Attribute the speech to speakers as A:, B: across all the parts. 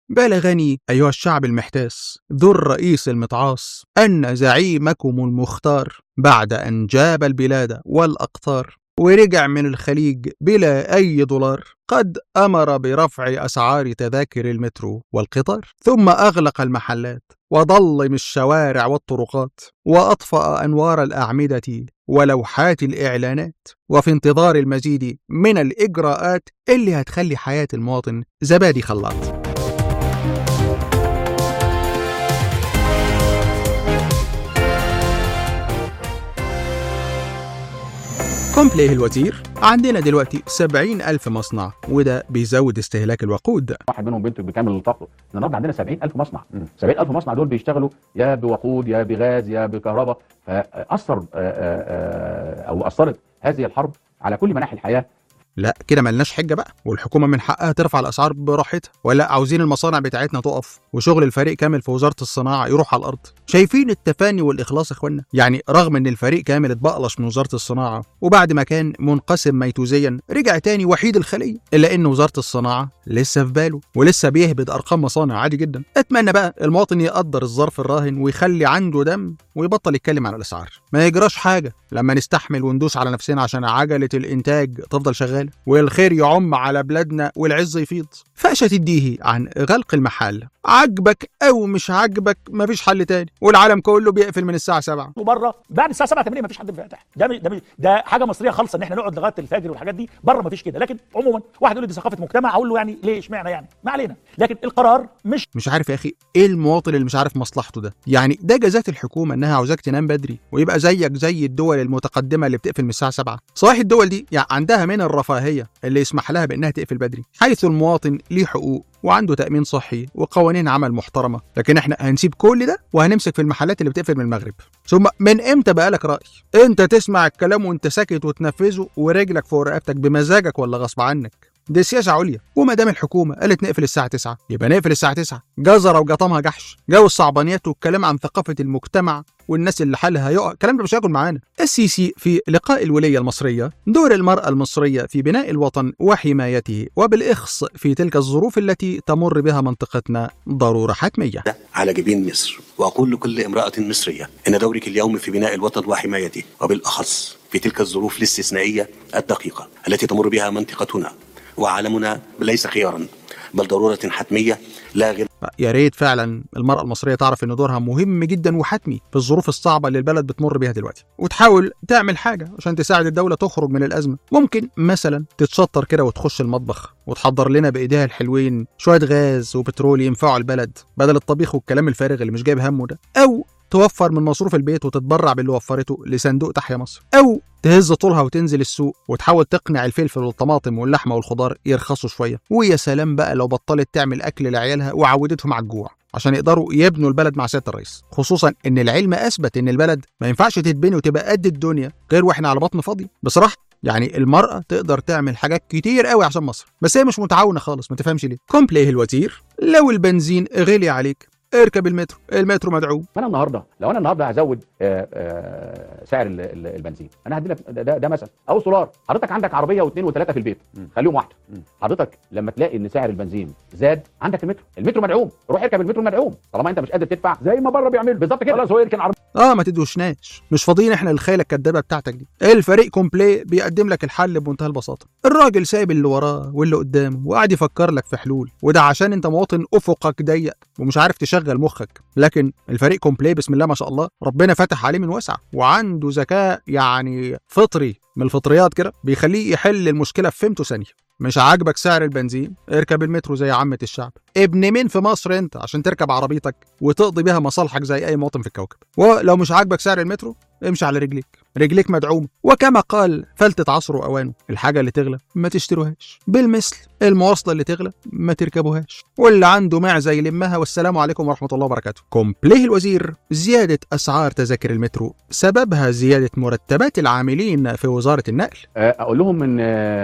A: بلغني أيها الشعب المحتاس ذو الرئيس المتعاص أن زعيمكم المختار بعد أن جاب البلاد والأقطار ورجع من الخليج بلا أي دولار قد أمر برفع أسعار تذاكر المترو والقطار، ثم أغلق المحلات وضلم الشوارع والطرقات وأطفأ أنوار الأعمدة ولوحات الإعلانات، وفي انتظار المزيد من الإجراءات اللي هتخلي حياة المواطن زبادي خلاط. كومبليه الوزير: عندنا دلوقتي 70,000 مصنع وده بيزود استهلاك الوقود.
B: واحد منهم بينتج بكامل الطاقه. النهارده عندنا 70,000 مصنع. 70,000 مصنع دول بيشتغلوا يا بوقود يا بغاز يا بكهرباء، فأثر أو أثرت هذه الحرب على كل مناحي الحياة.
A: لا كده ملناش حجة بقى، والحكومة من حقها ترفع الأسعار براحتها، ولا عاوزين المصانع بتاعتنا تقف وشغل الفريق كامل في وزارة الصناعة يروح على الأرض؟ شايفين التفاني والإخلاص يا إخوانا؟ يعني رغم إن الفريق كامل اتبقلش من وزارة الصناعة وبعد ما كان منقسم ميتوزيا رجع تاني وحيد الخلية، إلا إن وزارة الصناعة لسه في باله ولسه بيهبد أرقام مصانع عادي جدا. أتمنى بقى المواطن يقدر الظرف الراهن ويخلي عنده دم ويبطل يتكلم عن الأسعار. ما يجراش حاجة لما نستحمل وندوس على نفسنا عشان عجلة الإنتاج تفضل شغالة والخير يعم على بلادنا والعز يفيض. فقشة تديه عن غلق المحل، عجبك أو مش عجبك مفيش حل تاني، والعالم كله بيقفل من الساعة 7
C: وبره بعد الساعة 7 8 مفيش حد فاتح. ده حاجة مصرية خالصة ان احنا نقعد لغاية الفجر والحاجات دي. بره مفيش كده، لكن عموما واحد يقول لي دي ثقافة مجتمع، اقول له يعني ليه اشمعنى يعني؟ ما علينا، لكن القرار مش
A: عارف يا أخي إيه المواطن اللي مش عارف مصلحته ده؟ يعني ده جزات الحكومة إنها عاوزاك تنام بدري ويبقى زيك زي الدول المتقدمة اللي بتقفل من الساعة 7. صحيح الدول دي يعني عندها من الرفاهية اللي يسمح لها بإنها تقفل بدري، حيث المواطن ليه حقوق وعنده تأمين صحي وقوانين عمل محترمة، لكن احنا هنسيب كل ده وهنمسك في المحلات اللي بتقفل من المغرب. ثم من امتى بقى لك رأي؟ انت تسمع الكلام وانت ساكت وتنفذه ورجلك فوق رقبتك بمزاجك ولا غصب عنك؟ دي سياسة عليا. وما دام الحكومة قالت نقفل الساعة 9 يبقى نقفل الساعة 9. جزرة وجطمها جحش، جو الصعبانيات والكلام عن ثقافة المجتمع والناس اللي حالها يقع، الكلام ده مش هياكل معانا. السيسي في لقاء الولية المصرية: دور المرأة المصرية في بناء الوطن وحمايته وبالإخص في تلك الظروف التي تمر بها منطقتنا ضرورة حتمية.
D: على جبين مصر، وأقول لكل امرأة مصرية إن دورك اليوم في بناء الوطن وحمايته وبالأخص في تلك الظروف الاستثنائية الدقيقة التي تمر بها منطقتنا وعالمنا ليس خيارا بل ضرورة حتمية لا غير.
A: يا ريت فعلا المرأة المصرية تعرف ان دورها مهم جدا وحتمي في الظروف الصعبة اللي البلد بتمر بيها دلوقتي، وتحاول تعمل حاجة عشان تساعد الدولة تخرج من الأزمة. ممكن مثلا تتشطر كده وتخش المطبخ وتحضر لنا بإيديها الحلوين شوية غاز وبترول ينفعوا البلد بدل الطبيخ والكلام الفارغ اللي مش جايب همه ده، أو توفر من مصروف البيت وتتبرع باللي وفرته لصندوق تحيا مصر، أو تهز طولها وتنزل السوق وتحاول تقنع الفلفل والطماطم واللحمة والخضار يرخصوا شوية. ويا سلام بقى لو بطلت تعمل أكل لعيالها وعودتهم على الجوع عشان يقدروا يبنوا البلد مع سيادة الرئيس، خصوصا إن العلم أثبت إن البلد ما ينفعش تتبني وتبقى قد الدنيا غير وإحنا على بطن فاضي. بصراحة يعني المرأة تقدر تعمل حاجات كتير قوي عشان مصر، بس هي مش متعاونة خالص، ما تفهمش ليه. كومبليه الوزير: لو البنزين غلي عليك اركب المترو، المترو مدعوم.
B: فانا النهارده لو انا النهارده هزود سعر البنزين، انا هدي لك ده مثلا او سولار. حضرتك عندك عربيه واثنين وثلاثه في البيت، خليهم واحده. حضرتك لما تلاقي ان سعر البنزين زاد عندك المترو مدعوم، روح اركب المترو مدعوم طالما انت مش قادر تدفع زي ما بره بيعملوا بالظبط كده. خلاص هو يركن عربيه.
A: ما تدوشناش، مش فاضيين احنا للخيله الكدابه بتاعتك دي. الفريق كومبليه بيقدم لك الحل بمنتهى البساطه. الراجل سايب اللي وراه واللي قدامه وقاعد يفكر لك في حلول، وده عشان انت مواطن افقك ضيق ومش عارف تشغل مخك. لكن الفريق كومبليه بسم الله ما شاء الله ربنا فتح عليه من وسع، وعنده ذكاء يعني فطري من الفطريات كده بيخليه يحل المشكله في فهمته ثانيه. مش عاجبك سعر البنزين اركب المترو زي عامة الشعب. ابن مين في مصر انت عشان تركب عربيتك وتقضي بيها مصالحك زي اي مواطن في الكوكب؟ ولو مش عاجبك سعر المترو امشي على رجليك، رجليك مدعومة. وكما قال فلتة عصر اوانه: الحاجة اللي تغلى ما تشتروهاش، بالمثل المواصلة اللي تغلى ما تركبوهاش، واللي عنده معزة يلمها. والسلام عليكم ورحمة الله وبركاته. كومبليه الوزير: زيادة اسعار تذاكر المترو سببها زيادة مرتبات العاملين في وزارة النقل.
B: اقول لهم ان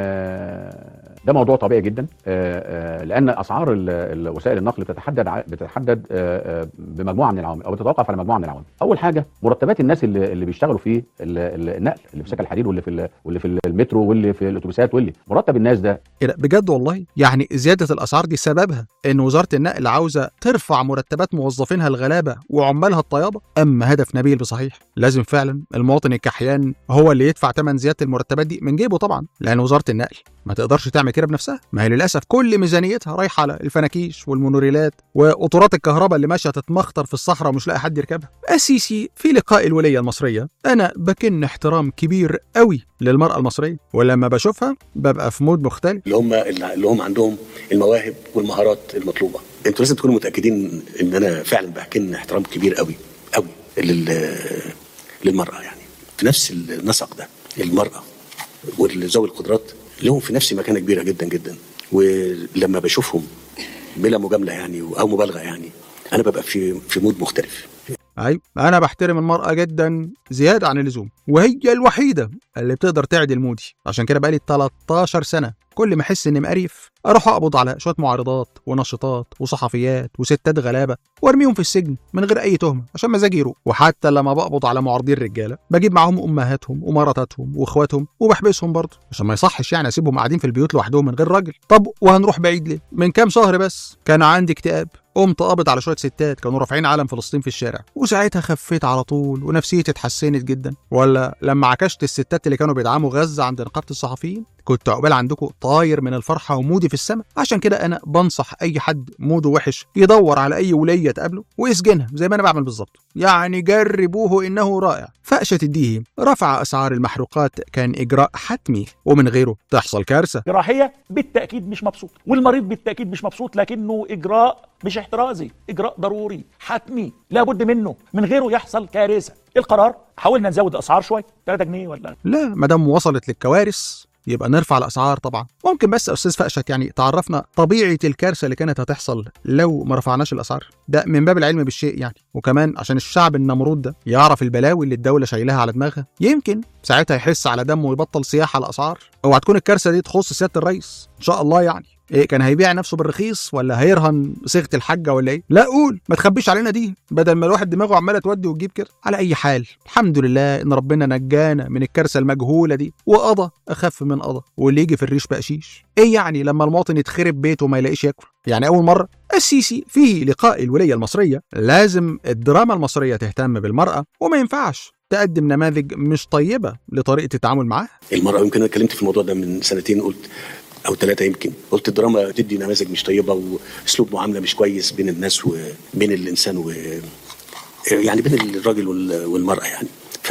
B: ده موضوع طبيعي جدا، لان اسعار وسائل النقل بتتحدد بمجموعه من العوامل او بتتوقف على مجموعه من العوامل. اول حاجه مرتبات الناس اللي بيشتغلوا في النقل، اللي في سكك الحديد واللي في المترو واللي في الاتوبيسات، واللي مرتب الناس ده
A: بجد والله والله. يعني زيادة الأسعار دي سببها إن وزارة النقل عاوزة ترفع مرتبات موظفينها الغلابة وعمالها الطيابة. أما هدف نبيل بصحيح، لازم فعلا المواطن الكحيان هو اللي يدفع ثمن زيادة المرتبات دي من جيبه طبعا، لأن وزارة النقل ما تقدرش تعمل كده بنفسها. ما هي للأسف كل ميزانيتها رايحة على الفناكيش والمونوريلات وقطورات الكهرباء اللي ماشية تتمخطر في الصحراء ومش لاقي حد يركبها. السيسي في لقاء الولية المصرية أنا بكن احترام كبير قوي للمرأة المصرية، ولما بشوفها ببقى في مود مختلف.
D: اللي هم عندهم المواهب والمهارات المطلوبة. انتوا لازم تكونوا متأكدين ان انا فعلا بكن احترام كبير قوي قوي للمرأة. يعني في نفس النسق ده المرأة وذوي القدرات لهم في نفس مكانة كبيرة جدا جدا، ولما بشوفهم بلا مجاملة يعني أو مبالغة يعني أنا ببقى في مود مختلف.
A: أيوة، أنا بحترم المرأة جدا زيادة عن اللزوم، وهي الوحيدة اللي بتقدر تعدل مودي. عشان كده بقالي 13 سنة كل ما أحس إني مقريف أروح أقبض على شوية معارضات ونشطات وصحفيات وستات غلابة وأرميهم في السجن من غير أي تهمة عشان مزاجي يروق. وحتى لما بقبض على معارضين رجالة بجيب معاهم أمهاتهم ومراتاتهم وإخواتهم وبحبسهم برضه، عشان ما يصحش يعني أسيبهم قاعدين في البيوت لوحدهم من غير راجل. طب وهنروح بعيد ليه؟ من كام شهر بس كان عندي اكتئاب، قمت قابض على شويه ستات كانوا رافعين علم فلسطين في الشارع، وساعتها خفيت على طول ونفسيتي اتحسنت جدا. ولا لما عكشت الستات اللي كانوا بيدعموا غزه عند نقابه الصحفيين كنت عقبال عندكم طاير من الفرحه ومودي في السماء. عشان كده انا بنصح اي حد موده وحش يدور على اي وليه تقابله ويسجنها زي ما انا بعمل بالظبط. يعني جربوه انه رائع. فقشه الديهي رفع اسعار المحروقات كان اجراء حتمي ومن غيره تحصل كارثه.
C: جراحيه بالتاكيد مش مبسوط، والمريض بالتاكيد مش مبسوط، لكنه اجراء مش احترازي، اجراء ضروري حتمي لابد منه، من غيره يحصل كارثه. القرار حاولنا نزود الاسعار شويه 3 جنيه ولا
A: لا، ما دام وصلت للكوارث يبقى نرفع الاسعار طبعا. ممكن بس استاذ فقشت يعني تعرفنا طبيعه الكارثه اللي كانت هتحصل لو ما رفعناش الاسعار؟ ده من باب العلم بالشيء يعني، وكمان عشان الشعب النمرود ده يعرف البلاوي اللي الدوله شايلها على دماغها، يمكن ساعتها يحس على دمه ويبطل صياح على الاسعار. اوعى تكون الكارثه دي تخص سياده الرئيس ان شاء الله. يعني ايه، كان هيبيع نفسه بالرخيص ولا هيرهن صيغه الحاجه ولا ايه؟ لا قول، ما تخبيش علينا دي بدل ما الواحد دماغه عماله تودي وتجيب كده. على اي حال الحمد لله ان ربنا نجانا من الكارثه المجهوله دي، وقضى اخف من قضى، واللي يجي في الريش بقشيش. ايه يعني لما المواطن يتخرب بيته وما يلاقيش ياكل؟ يعني اول مره السيسي في لقاء الوليه المصريه لازم الدراما المصريه تهتم بالمراه، وما ينفعش تقدم نماذج مش طيبه لطريقه التعامل معاها.
D: المراه يمكن انا اتكلمت في الموضوع ده من 2 قلت او 3 يمكن، قلت الدراما تدي نماذج مش طيبه واسلوب معامله مش كويس بين الناس وبين الانسان يعني بين الراجل والمراه يعني.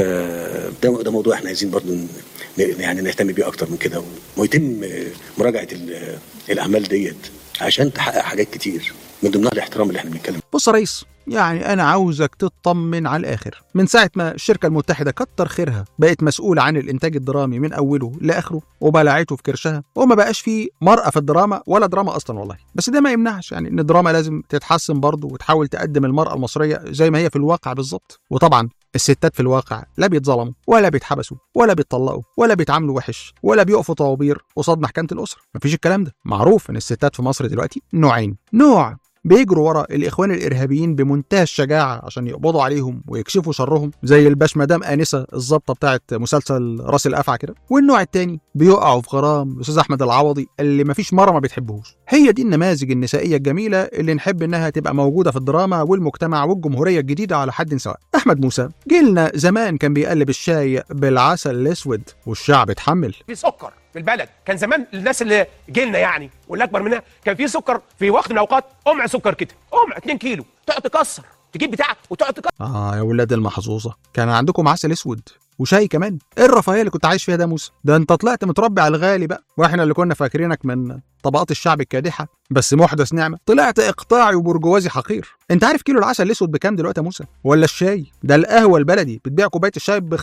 D: فده موضوع احنا عايزين برضو يعني نهتم بيه اكتر من كده، ويتم مراجعه الاعمال ديت عشان تحقق حاجات كتير من ضمنها الاحترام اللي احنا بنتكلم.
A: بص يا ريس، يعني أنا عاوزك تطمن على الآخر. من ساعة ما الشركة المتحدة كتر خيرها بقت مسؤولة عن الإنتاج الدرامي من أوله لآخره وبلعته في كرشها، وما بقاش فيه مرأة في الدراما ولا دراما أصلا والله. بس ده ما يمنعش يعني إن الدراما لازم تتحسن برضه وتحاول تقدم المرأة المصرية زي ما هي في الواقع بالظبط. وطبعا الستات في الواقع لا بيتظلموا ولا بيتحبسوا ولا بيتطلقوا ولا بيتعاملوا وحش ولا بيقفوا طوابير قصاد محكمة الأسرة. مفيش الكلام ده. معروف إن الستات في مصر دلوقتي نوعين: نوع بيجروا ورا الإخوان الإرهابيين بمنتهى الشجاعة عشان يقبضوا عليهم ويكشفوا شرهم زي الباش مدام آنسة الضابطة بتاعت مسلسل راس الأفعى كده، والنوع التاني بيقعوا في غرام الأستاذ أحمد العوضي اللي مفيش مرة ما بتحبهوش. هي دي النماذج النسائية الجميلة اللي نحب إنها تبقى موجودة في الدراما والمجتمع والجمهورية الجديدة على حد سواء. أحمد موسى جيلنا زمان كان بيقلب الشاي بالعسل الأسود والشعب اتحمل.
E: في سكر في البلد، كان زمان الناس اللي جيلنا يعني واللي اكبر منها كان في سكر في وقت من الاوقات، قمع سكر كده، قمع 2 كيلو تقعد تكسر، تجيب بتاعك وتقعد تكسر.
A: يا ولاد المحظوظه، كان عندكم عسل اسود وشاي كمان. ايه الرفاهيه اللي كنت عايش فيها ده موسى؟ ده انت طلعت متربي على الغالي بقى، واحنا اللي كنا فاكرينك من طبقات الشعب الكادحه بس محدث نعمه طلعت اقطاعي وبرجوازي حقير. انت عارف كيلو العسل الاسود بكام دلوقتي يا موسى؟ ولا الشاي؟ ده القهوه البلدي بتبيع كوبايه الشاي ب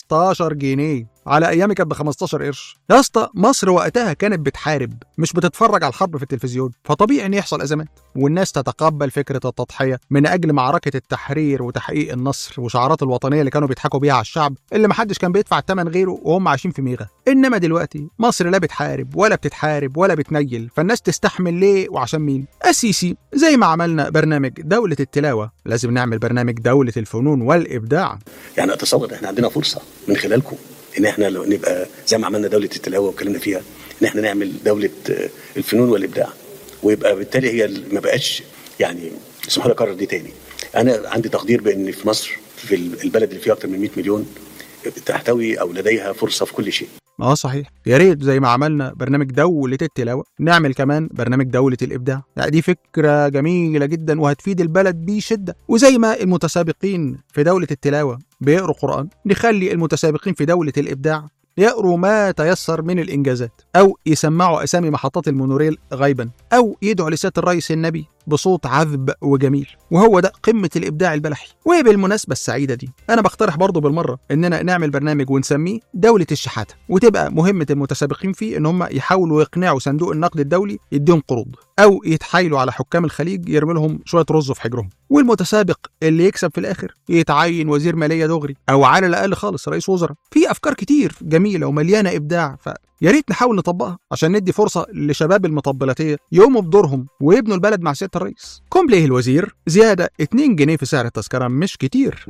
A: 15 جنيه، على ايامي كانت ب 15 قرش. يا اسطى مصر وقتها كانت بتحارب مش بتتفرج على الحرب في التلفزيون، فطبيعي ان يحصل ازمات والناس تتقبل فكره التضحيه من اجل معركه التحرير وتحقيق النصر وشعارات الوطنيه اللي كانوا بيضحكوا بيها على الشعب اللي محدش كان بيدفع الثمن غيره وهم عايشين في ميغا. انما دلوقتي مصر لا بتحارب ولا بتتحارب ولا بتنيل، فالناس تستحمل ليه وعشان مين؟ السيسي زي ما عملنا برنامج دولة التلاوة لازم نعمل برنامج دولة الفنون والإبداع.
D: يعني أتصور إحنا عندنا فرصة من خلالكم إن إحنا لو نبقى زي ما عملنا دولة التلاوة واتكلمنا فيها، ان احنا نعمل دوله الفنون والابداع، ويبقى بالتالي هي ما بقاش يعني اسمح لي اكرر دي تاني. انا عندي تقدير بان في مصر، في البلد اللي فيها اكتر من 100 مليون، تحتوي او لديها فرصه في كل شيء.
A: صحيح، يا ريت زي ما عملنا برنامج دولة التلاوة نعمل كمان برنامج دولة الإبداع. يعني دي فكرة جميلة جدا وهتفيد البلد بشدة. وزي ما المتسابقين في دولة التلاوة بيقروا قرآن، نخلي المتسابقين في دولة الإبداع يقروا ما تيسر من الإنجازات، أو يسمعوا أسامي محطات المونوريل غيبا، أو يدعوا لسيادة الرئيس النبي بصوت عذب وجميل. وهو ده قمة الإبداع البلحي. وبالمناسبة السعيدة دي أنا بقترح برضو بالمرة إننا نعمل برنامج ونسميه دولة الشحاتة، وتبقى مهمة المتسابقين فيه إن هم يحاولوا يقنعوا صندوق النقد الدولي يديهم قروض، أو يتحايلوا على حكام الخليج يرمي لهم شوية رز في حجرهم. والمتسابق اللي يكسب في الآخر يتعين وزير مالية دغري، أو على الأقل خالص رئيس وزراء. في أفكار كتير جميلة ومليانة إبداع، يا ريت نحاول نطبقها عشان ندي فرصة لشباب المطبلاتية يقوموا بدورهم ويبنوا البلد مع سيادة الرئيس. كومبليه الوزير زيادة 2 جنيه في سعر التذكرة مش كتير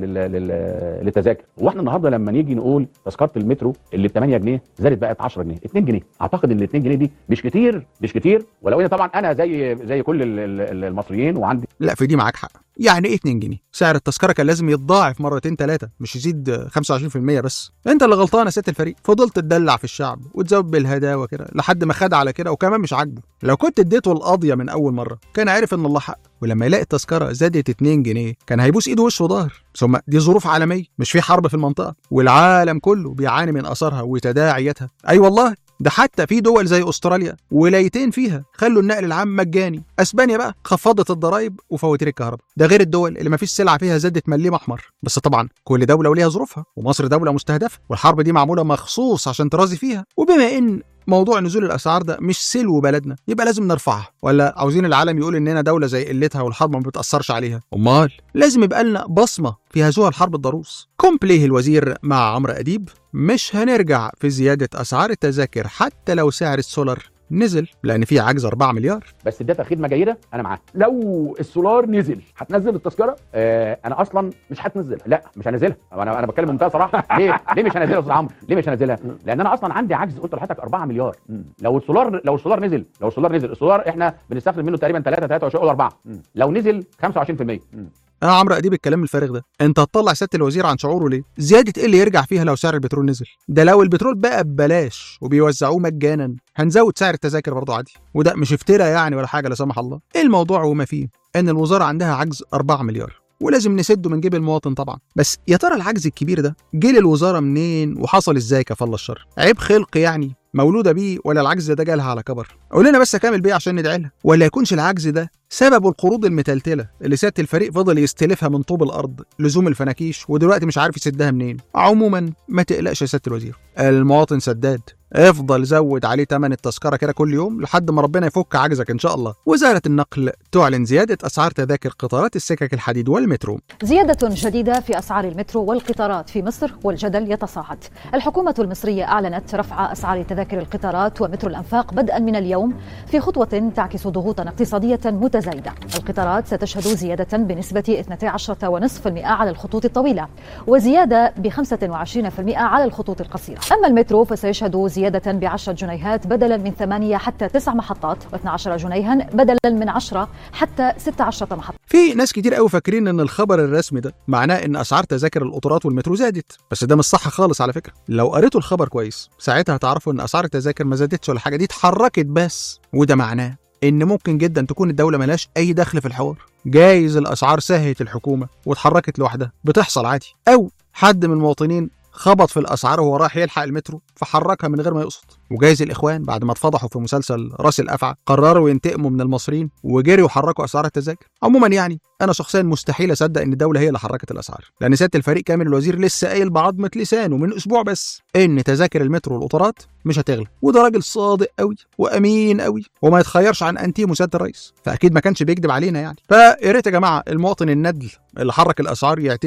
B: للتذاكر. واحنا النهارده لما نيجي نقول تذكرة المترو اللي ب 8 جنيه زادت بقت 10 جنيه، 2 جنيه. اعتقد ان ال 2 جنيه دي مش كتير، ولو ان طبعا انا زي كل المصريين وعندي.
A: لا، في دي معاك حق. يعني ايه 2 جنيه؟ سعر التذكرة كان لازم يتضاعف مرتين 3، مش يزيد 25% بس. انت اللي غلطان يا ست الفريق، فضلت تدلع في الشعب وتزود بالهداوة كده لحد ما خد على كده، وكمان مش عاجبه. لو كنت اديته القضية من اول مرة كان عارف ان الله حق، ولما يلاقي التذكرة زادت 2 جنيه كان هيبوس ايده وش وظهر. ثم دي ظروف عالمية، مش في حرب في المنطقة، والعالم كله بيعاني من اثارها وتداعياتها. اي والله، ده حتى في دول زي استراليا ولايتين فيها خلوا النقل العام مجاني. اسبانيا بقى خفضت الضرايب وفواتير الكهرباء. ده غير الدول اللي ما فيش سلعه فيها زادت مليم احمر. بس طبعا كل دوله وليها ظروفها، ومصر دوله مستهدفه، والحرب دي معموله مخصوص عشان ترازي فيها. وبما ان موضوع نزول الاسعار ده مش سلو بلدنا، يبقى لازم نرفعها. ولا عاوزين العالم يقول اننا دوله زي قلتها والحرب ما بتاثرش عليها؟ امال لازم يبقى لنا بصمه في هذه الحرب الضروس. كومبليه الوزير مع عمرو اديب: مش هنرجع في زياده اسعار التذاكر حتى لو سعر السولار نزل، لان في عجز 4 مليار.
B: بس ده خدمه جيده انا معاك. لو السولار نزل هتنزل التذكره؟ انا اصلا مش هتنزلها. لا مش هنزلها. انا بتكلم بمنتهى صراحه. ليه مش هنزلها يا استاذ عمرو؟ ليه مش هنزلها؟ لان انا اصلا عندي عجز، قلت لحضرتك 4 مليار. لو السولار نزل، السولار احنا بنستخدم منه تقريبا 23 ولا 4. لو نزل 25%.
A: عمرو اديب الكلام الفارغ ده، انت هتطلع سياده الوزير عن شعوره ليه؟ زياده ايه اللي يرجع فيها لو سعر البترول نزل؟ ده لو البترول بقى ببلاش وبيوزعوه مجانا هنزود سعر التذاكر برضه عادي، وده مش افتراء يعني ولا حاجه لا سمح الله. الموضوع وما فيه ان الوزاره عندها عجز 4 مليار ولازم نسده من جيب المواطن طبعا. بس يا ترى العجز الكبير ده جه للوزاره منين وحصل ازاي؟ كفالله الشر، عيب خلق يعني مولوده بيه، ولا العجز ده جالها على كبر؟ قول لنا بس كامل بيه عشان ندعي لها. ولا يكونش العجز ده سببه القروض المتلتله اللي سياده الفريق فضل يستلفها من طوب الارض لزوم الفناكيش، ودلوقتي مش عارف يسدها منين. عموما ما تقلقش يا سياده الوزير، المواطن سداد. افضل زود عليه ثمن التذكره كده كل يوم لحد ما ربنا يفك عجزك ان شاء الله. وزاره النقل تعلن زياده اسعار تذاكر قطارات السكك الحديد والمترو.
F: زياده جديده في اسعار المترو والقطارات في مصر والجدل يتصاعد. الحكومه المصريه اعلنت رفع اسعار تذاكر القطارات ومترو الانفاق بدءا من اليوم في خطوه تعكس ضغوطا اقتصاديه متزايده. القطارات ستشهد زياده بنسبه 12.5% على الخطوط الطويله، وزياده ب 25% على الخطوط القصيره. اما المترو فسيشهد زيادة ب10 جنيهات بدلا من 8 حتى 9 محطات، و12 جنيها بدلا من 10 حتى 16 محطة.
A: في ناس كتير قوي فاكرين ان الخبر الرسمي ده معناه ان اسعار تذاكر القطارات والمترو زادت، بس ده مش صح خالص على فكرة. لو قريتوا الخبر كويس ساعتها هتعرفوا ان اسعار التذاكر ما زادتش ولا حاجة، دي اتحركت بس. وده معناه ان ممكن جدا تكون الدولة ملهاش اي دخل في الحوار. جايز الاسعار سهت الحكومة واتحركت لوحدها، بتحصل عادي. او حد من المواطنين خبط في الاسعار وهو رايح يلحق المترو فحركها من غير ما يقصد. وجايز الاخوان بعد ما اتفضحوا في مسلسل راس الافعى قرروا ينتقموا من المصريين وجريوا وحركوا اسعار التذاكر. عموما يعني انا شخصيا مستحيل اصدق ان الدوله هي اللي حركت الاسعار، لان سياده الفريق كامل الوزير لسه قايل بعضمه لسانه من اسبوع بس ان تذاكر المترو والقطارات مش هتغلى. وده راجل صادق قوي وامين قوي وما يتخيرش عن انتيمو سياده الرئيس، فاكيد ما كانش بيكذب علينا يعني. فيا ريت يا جماعه المواطن الندل اللي حرك الاسعار يعترف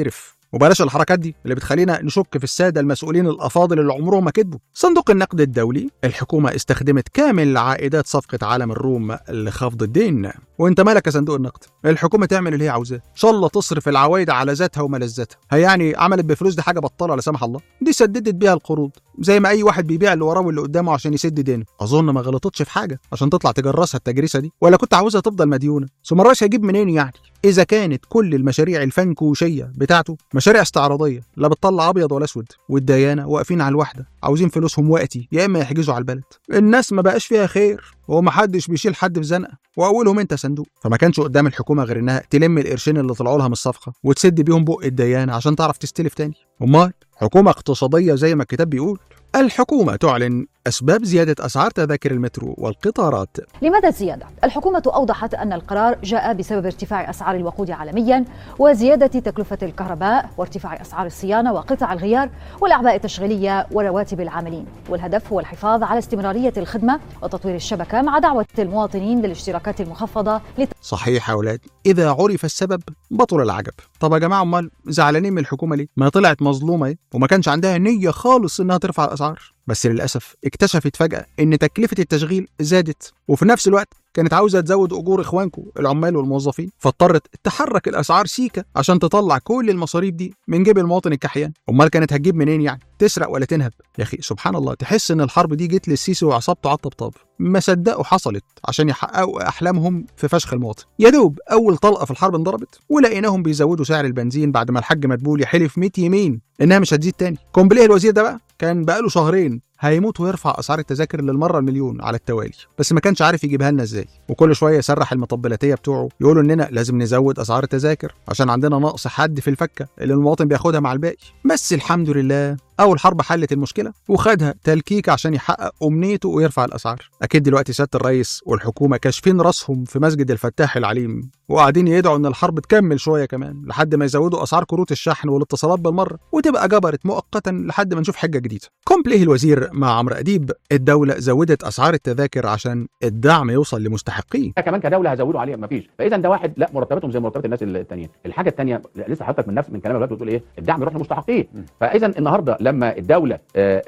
A: وبلاش الحركات دي اللي بتخلينا نشك في الساده المسؤولين الافاضل اللي عمرهم ما كذبوا. صندوق النقد الدولي، الحكومه استخدمت كامل عائدات صفقه عالم الروم لخفض الدين. وانت مالك يا صندوق النقد؟ الحكومه تعمل اللي هي عاوزاه، ان شاء الله تصرف العوايد على ذاتها وملذاتها. هي يعني عملت بفلوس دي حاجه بطاله لا سمح الله؟ دي سددت بيها القروض زي ما اي واحد بيبيع اللي وراه واللي قدامه عشان يسد دينه. اظن ما غلطتش في حاجه عشان تطلع تجرسها التجريسه دي، ولا كنت عاوزها تفضل مديونه؟ ثم الرئيس هيجيب منين يعني؟ اذا كانت كل المشاريع الفنكوشيه بتاعته مشاريع استعراضيه لا بتطلع ابيض ولا اسود، والديانه واقفين على الواحده عاوزين فلوسهم وقتي يا اما يحجزوا على البلد. الناس ما بقاش فيها خير ومحدش بيشيل حد في زنقه، واولهم انت صندوق. فما كانش قدام الحكومه غير انها تلم القرشين اللي طلعوا لها من الصفقه وتسد بيهم بق الديانه عشان تعرف تستلف تاني. امال حكومه اقتصاديه زي ما الكتاب بيقول. الحكومة تعلن أسباب زيادة أسعار تذاكر المترو والقطارات.
F: لماذا الزيادة؟ الحكومة أوضحت أن القرار جاء بسبب ارتفاع أسعار الوقود عالميا وزيادة تكلفة الكهرباء وارتفاع أسعار الصيانة وقطع الغيار والأعباء التشغيلية ورواتب العاملين، والهدف هو الحفاظ على استمرارية الخدمة وتطوير الشبكة مع دعوة المواطنين للاشتراكات المخفضة.
A: صحيح يا أولاد، إذا عرف السبب بطل العجب. طب يا جماعة أمال زعلانين من الحكومة ليه؟ ما طلعت مظلومة وما كانش عندها نية خالص إنها ترفع الأسعار، بس للأسف اكتشفت فجأة إن تكلفة التشغيل زادت، وفي نفس الوقت كانت عاوزة تزود أجور إخوانكم العمال والموظفين، فاضطرت تحرك الأسعار سيكة عشان تطلع كل المصاريف دي من جيب المواطن الكحيان. أمال كانت هتجيب منين يعني؟ تسرق ولا تنهب؟ يا أخي سبحان الله، تحس إن الحرب دي جت للسيسي وعصابته على الطبطاب، ما صدقوا حصلت عشان يحققوا أحلامهم في فشخ المواطن. يا دوب أول طلقة في الحرب انضربت ولقيناهم بيزودوا سعر البنزين بعد ما الحاج مدبولي حلف 100 يمين إنها مش هتزيد تاني. كومبليه الوزير ده بقى كان بقاله شهرين هيموت ويرفع اسعار التذاكر للمره المليون على التوالي، بس ما كانش عارف يجيبها لنا ازاي، وكل شويه يسرح المطبلاتيه بتوعه يقولوا اننا لازم نزود اسعار التذاكر عشان عندنا نقص حد في الفكه اللي المواطن بياخدها مع الباقي. بس الحمد لله اول حرب حلت المشكله وخدها تلكيك عشان يحقق امنيته ويرفع الاسعار. اكيد دلوقتي سياده الرئيس والحكومه كاشفين راسهم في مسجد الفتاح العليم وقاعدين يدعوا ان الحرب تكمل شويه كمان لحد ما يزودوا اسعار كروت الشحن والاتصالات بالمره وتبقى جبرت مؤقتا لحد ما نشوف حاجه جديده. كومبليه الوزير مع عمرو اديب، الدوله زودت اسعار التذاكر عشان الدعم يوصل لمستحقيه.
B: كمان كدوله هزودوا عليه مفيش، فاذا ده واحد لا مرتباتهم زي مرتبات الناس الثانيين. الحاجه الثانيه لسه حضرتك من كلام الوزير بتقول ايه؟ الدعم يروح لمستحقيه. فاذا النهارده لما الدوله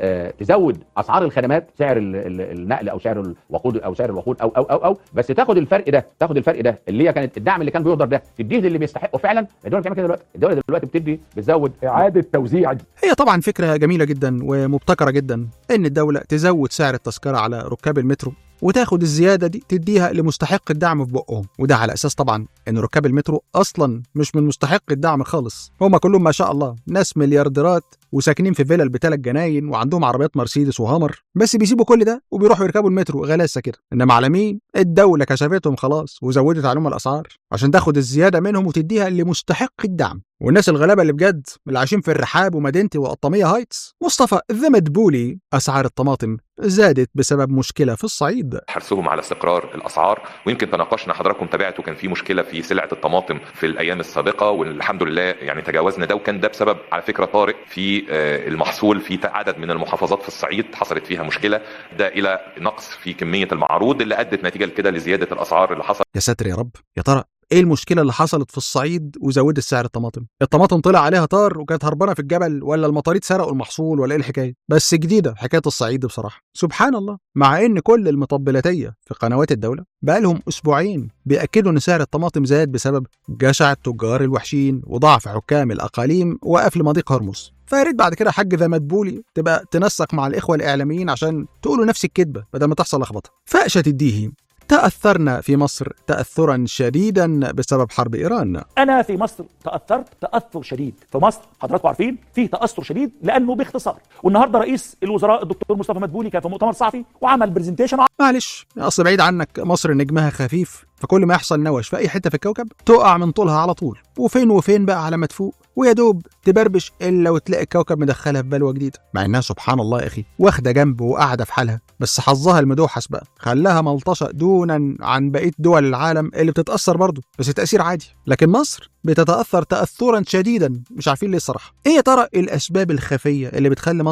B: تزود اسعار الخدمات، سعر النقل او سعر الوقود او سعر الوقود او بس تاخد الفرق ده اللي هي كانت الدعم اللي كان بيقدر ده تديه للي بيستحقه فعلا. الدوله بتعمل كده دلوقتي، الدوله دلوقتي بتزود اعاده توزيع.
A: هي طبعا فكره جميله جدا ومبتكره جدا ان الدوله تزود سعر التذكره على ركاب المترو وتاخد الزياده دي تديها لمستحق الدعم في بقهم، وده على اساس طبعا ان ركاب المترو اصلا مش من مستحق الدعم خالص، هم كلهم ما شاء الله ناس مليارديرات وساكنين في فيلل ب3 جناين وعندهم عربيات مرسيدس وهامر، بس بيسيبوا كل ده وبيروحوا يركبوا المترو غلاسه كده. انما على مين؟ الدوله كشفتهم خلاص وزودت عليهم الاسعار عشان تاخد الزياده منهم وتديها لمستحق الدعم. والناس الغلابه اللي بجد اللي عايشين في الرحاب ومدينتي وقطاميه هايتس. مصطفى مدبولي، اسعار الطماطم زادت بسبب مشكله في الصعيد.
G: حرصهم على استقرار الاسعار، ويمكن تناقشنا حضراتكم تابعتوا كان في مشكله في سلعه الطماطم في الايام السابقه والحمد لله يعني تجاوزنا ده، وكان ده بسبب على فكره طارئ في المحصول في عدد من المحافظات في الصعيد حصلت فيها مشكله، ده الى نقص في كميه المعروض اللي ادت نتيجه لكده لزياده الاسعار اللي حصل.
A: يا ساتر يا رب، يا ترى ايه المشكله اللي حصلت في الصعيد وزودت سعر الطماطم؟ الطماطم طلع عليها طار وكانت هربانه في الجبل، ولا المطاريد سرقوا المحصول، ولا ايه الحكايه؟ بس جديده حكايه الصعيد بصراحه. سبحان الله، مع ان كل المطبلاتيه في قنوات الدوله بقى لهم اسبوعين بياكدوا ان سعر الطماطم زاد بسبب جشع التجار الوحشين وضعف حكام الاقاليم وقفل مضيق هرمز. فياريت بعد كده حاج مدبولي تبقى تنسق مع الاخوه الاعلاميين عشان تقولوا نفس الكذبه بدل ما تحصل لخبطه. فقشه الديهي، تأثرنا في مصر تأثرا شديدا بسبب حرب إيران.
C: أنا في مصر تأثرت تأثر شديد. في مصر حضراتكم عارفين فيه تأثر شديد لأنه باختصار. والنهارده رئيس الوزراء الدكتور مصطفى مدبولي كان في مؤتمر صحفي وعمل برزنتيشن.
A: معلش أصل بعيد عنك مصر نجمها خفيف، فكل ما يحصل نوش في أي حتة في الكوكب تقع من طولها على طول، وفين بقى على ما تفوق ويا دوب تبربش إلا وتلاقي الكوكب مدخلها في بلوة جديدة. مع إنها سبحان الله يا أخي واخدة جنب وقاعدة في حالها، بس حظها المدوحس بقى خلاها ملطشة دونا عن بقية دول العالم اللي بتتأثر برضه بس تأثير عادي. لكن مصر بتتأثر تأثرا شديدا، مش عارفين ليه الصراحة. إيه يا ترى الأسباب الخفية اللي بتخلي مصر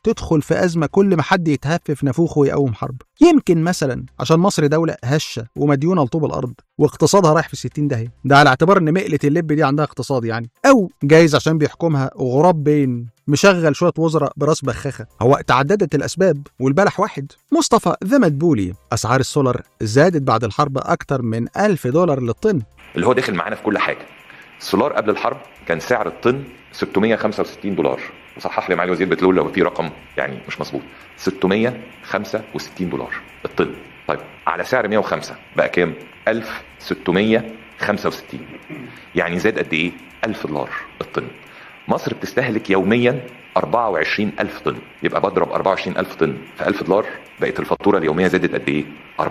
A: تدخل في أزمة كل ما حد يتهف في نافوخه ويقوم حرب. يمكن مثلا عشان مصر دولة هشة ومديونة لطوب الأرض واقتصادها رايح في 60 داهية، ده على اعتبار إن مقلة اللب دي عندها اقتصاد يعني، أو جايز عشان بيحكمها غراب بين مشغل شوية وزراء براس بخاخة. هو تعددت الأسباب والبلح واحد. مصطفى ذا مدبولي: أسعار السولار زادت بعد الحرب أكتر من $1000 للطن،
G: اللي هو داخل معانا في كل حاجة. السولار قبل الحرب كان سعر الطن $665، وصحح لي معالي الوزير بتقول لو في رقم يعني مش مظبوط، $665 الطن. طيب على سعر 105 بقى كام؟ 1665، يعني زاد قد ايه؟ $1000 الطن. مصر بتستهلك يوميا 24,000 طن، يبقى بضرب 24,000 طن في $1000، بقت الفاتوره اليوميه زادت قد ايه؟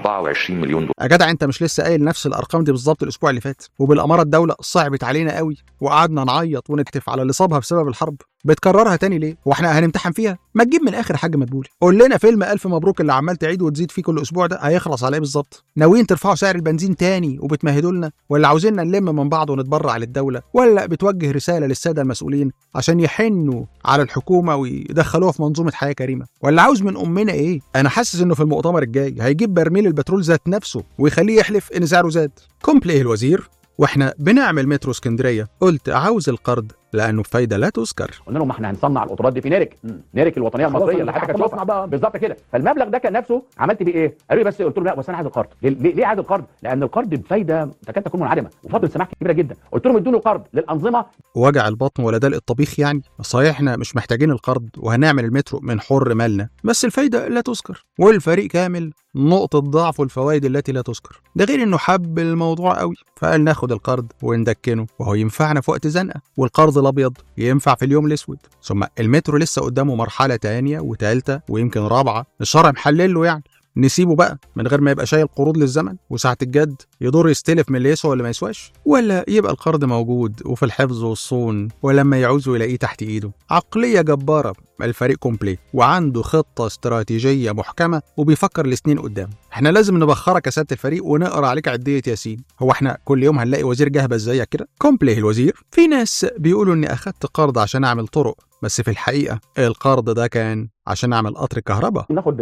G: 24 مليون دولار.
A: يا جدع انت مش لسه قايل نفس الارقام دي بالظبط الاسبوع اللي فات؟ وبالاماره الدوله صعبت علينا قوي وقعدنا نعيط ونكتف على اللي صابها بسبب الحرب. بتكررها تاني ليه؟ واحنا هنمتحن فيها؟ ما تجيب من الاخر حاج مدبولي. قول لنا فيلم الف مبروك اللي عمال تعيد وتزيد فيه كل اسبوع ده هيخلص على ايه بالظبط؟ ناويين ترفعوا سعر البنزين تاني وبتمهدوا لنا، ولا عاوزيننا نلم من بعض ونتبرع للدوله، ولا بتوجه رساله للساده المسؤولين عشان يحنوا على الحكومه ويدخلوها في منظومه حياه كريمه، ولا عاوز من امنا ايه؟ انا حاسس انه في المؤتمر الجاي هيجيب برميل البترول ذات نفسه ويخليه يحلف ان سعره زاد. كومبليه الوزير: واحنا بنعمل مترو اسكندريه قلت عاوز القرض لانه بفايده لا تذكر.
B: قلنا لهم ما احنا هنصنع القطارات دي في نيرك، نيرك الوطنيه المصريه اللي حضرتك هتشوفها بالظبط كده. فالمبلغ ده كان نفسه عملت بيه ايه؟ قالوا لي بس، قلت له لا بس انا عايز القرض. ليه عايز القرض؟ لان القرض بفايده تكاد تكون منعدمه وفضل سماح كبيره جدا. قلت لهم ادوني قرض للانظمه.
A: وجع البطن ولا دلق الطبيخ يعني؟ صحيح احنا مش محتاجين القرض وهنعمل المترو من حر مالنا، بس الفايده لا تذكر والفريق كامل نقطه ضعف الفوائد التي لا تذكر. ده غير انه حب الموضوع قوي فقال ناخد القرض وندكنه وهو ينفعنا في وقت زنقه، والقرض الابيض ينفع في اليوم الاسود. ثم المترو لسه قدامه مرحله تانية وثالثه ويمكن رابعه، الشرع محلل له يعني. نسيبه بقى من غير ما يبقى شايل قروض للزمن وساعة الجد يدور يستلف من اللي يسوى ولا ما يسواش، ولا يبقى القرض موجود وفي الحفظ والصون ولما يعوزه يلاقيه تحت ايده. عقلية جبارة الفريق كومبليه، وعنده خطة استراتيجية محكمة وبيفكر لسنين قدام. احنا لازم نبخرك يا سيادة الفريق ونقرا عليك عدية ياسين. هو احنا كل يوم هنلاقي وزير جهبة زيك كده؟ كومبليه الوزير: في ناس بيقولوا اني اخدت قرض عشان اعمل طرق، بس في الحقيقة القرض ده كان عشان اعمل قطر كهرباء.
B: ناخد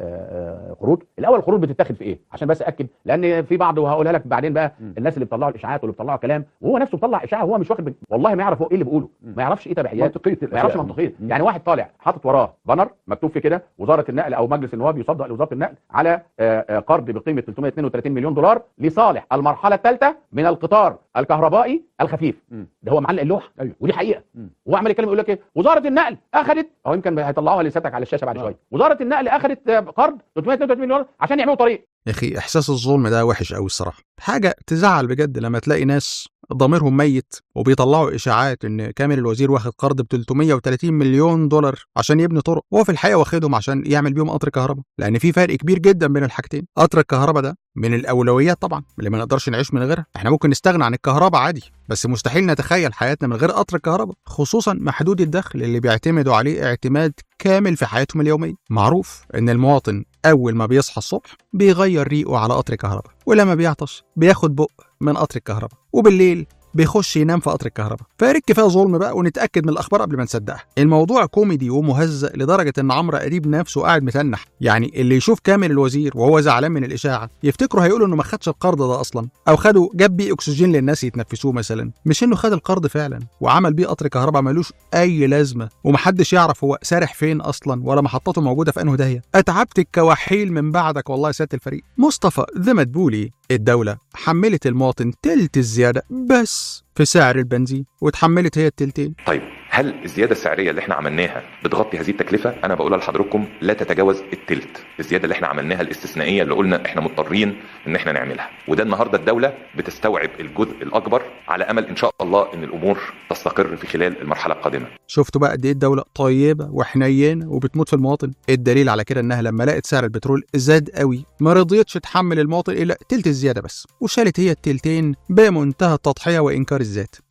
B: قروض. الاول القروض بتتاخد في ايه؟ عشان بس اكد، لان في بعض وهقولها لك بعدين بقى الناس اللي بيطلعوا الاشاعات واللي بيطلعوا كلام وهو نفسه بيطلع اشاعه وهو مش واخد والله ما يعرف هو ايه اللي بيقوله، ما يعرفش ايه تبعيات، ما يعرفش منطقيه. يعني واحد طالع حاطط وراه بانر مكتوب فيه كده وزاره النقل او مجلس النواب يصدق لوزاره النقل على قرض بقيمه $332 مليون لصالح المرحله الثالثه من القطار الكهربائي الخفيف. ده هو معلق اللوحه. أيوه. ودي حقيقه. وهو عمال يتكلم يقول لك ايه؟ وزاره النقل اخذت، او يمكن هيطلعوها لساتك على الشاشه بعد شويه، وزاره النقل اخذت قرض $332 مليون عشان يعملوا طريق.
A: يا اخي احساس الظلم ده وحش قوي الصراحه، حاجه تزعل بجد لما تلاقي ناس ضميرهم ميت وبيطلعوا اشاعات ان كامل الوزير واخد قرض $330 مليون عشان يبني طرق، وهو في الحقيقه واخدهم عشان يعمل بيهم قطر كهرباء. لان في فرق كبير جدا بين الحاجتين. قطر الكهرباء ده من الاولويات طبعا اللي ما نقدرش نعيش من غيرها. احنا ممكن نستغنى عن الكهرباء عادي، بس مستحيل نتخيل حياتنا من غير قطر الكهرباء، خصوصا محدود الدخل اللي بيعتمدوا عليه اعتماد كامل في حياتهم اليوميه. معروف ان المواطن اول ما بيصحى الصبح بيغير ريقه على قطر الكهرباء، ولما بيعطش بياخد بق من قطر الكهرباء، وبالليل بيخش ينام في قطر الكهرباء. فياريت كفايه ظلم بقى ونتاكد من الاخبار قبل ما نصدقها. الموضوع كوميدي ومهزأ لدرجه ان عمرو اديب نفسه قاعد متنح. يعني اللي يشوف كامل الوزير وهو زعلان من الاشاعه يفتكروا هيقولوا انه ما خدش القرض ده اصلا، او خده جاب بيه اكسجين للناس يتنفسوه مثلا، مش انه خد القرض فعلا وعمل بيه قطر كهرباء ملوش اي لازمه ومحدش يعرف هو سارح فين اصلا ولا محطته موجوده في انه داهيه. اتعبت الكواحيل من بعدك والله يا سياده الفريق. مصطفى ذا مدبولي: الدوله حملت المواطن تلت الزياده بس في سعر البنزين وتحملت هي التلتين.
G: طيب هل الزياده السعريه اللي احنا عملناها بتغطي هذه التكلفه؟ انا بقولها لحضراتكم لا تتجاوز التلت. الزياده اللي احنا عملناها الاستثنائيه اللي قلنا احنا مضطرين ان احنا نعملها، وده النهارده الدوله بتستوعب الجزء الاكبر على امل ان شاء الله ان الامور تستقر في خلال المرحله القادمه.
A: شفتوا بقى قد ايه الدوله طيبه وحنينه وبتموت في المواطن؟ الدليل على كده انها لما لقت سعر البترول زاد قوي ما رضيتش تحمل المواطن الا تلت الزياده بس، وشالت هي التلتين بمنتهى التضحيه وانكار الذات.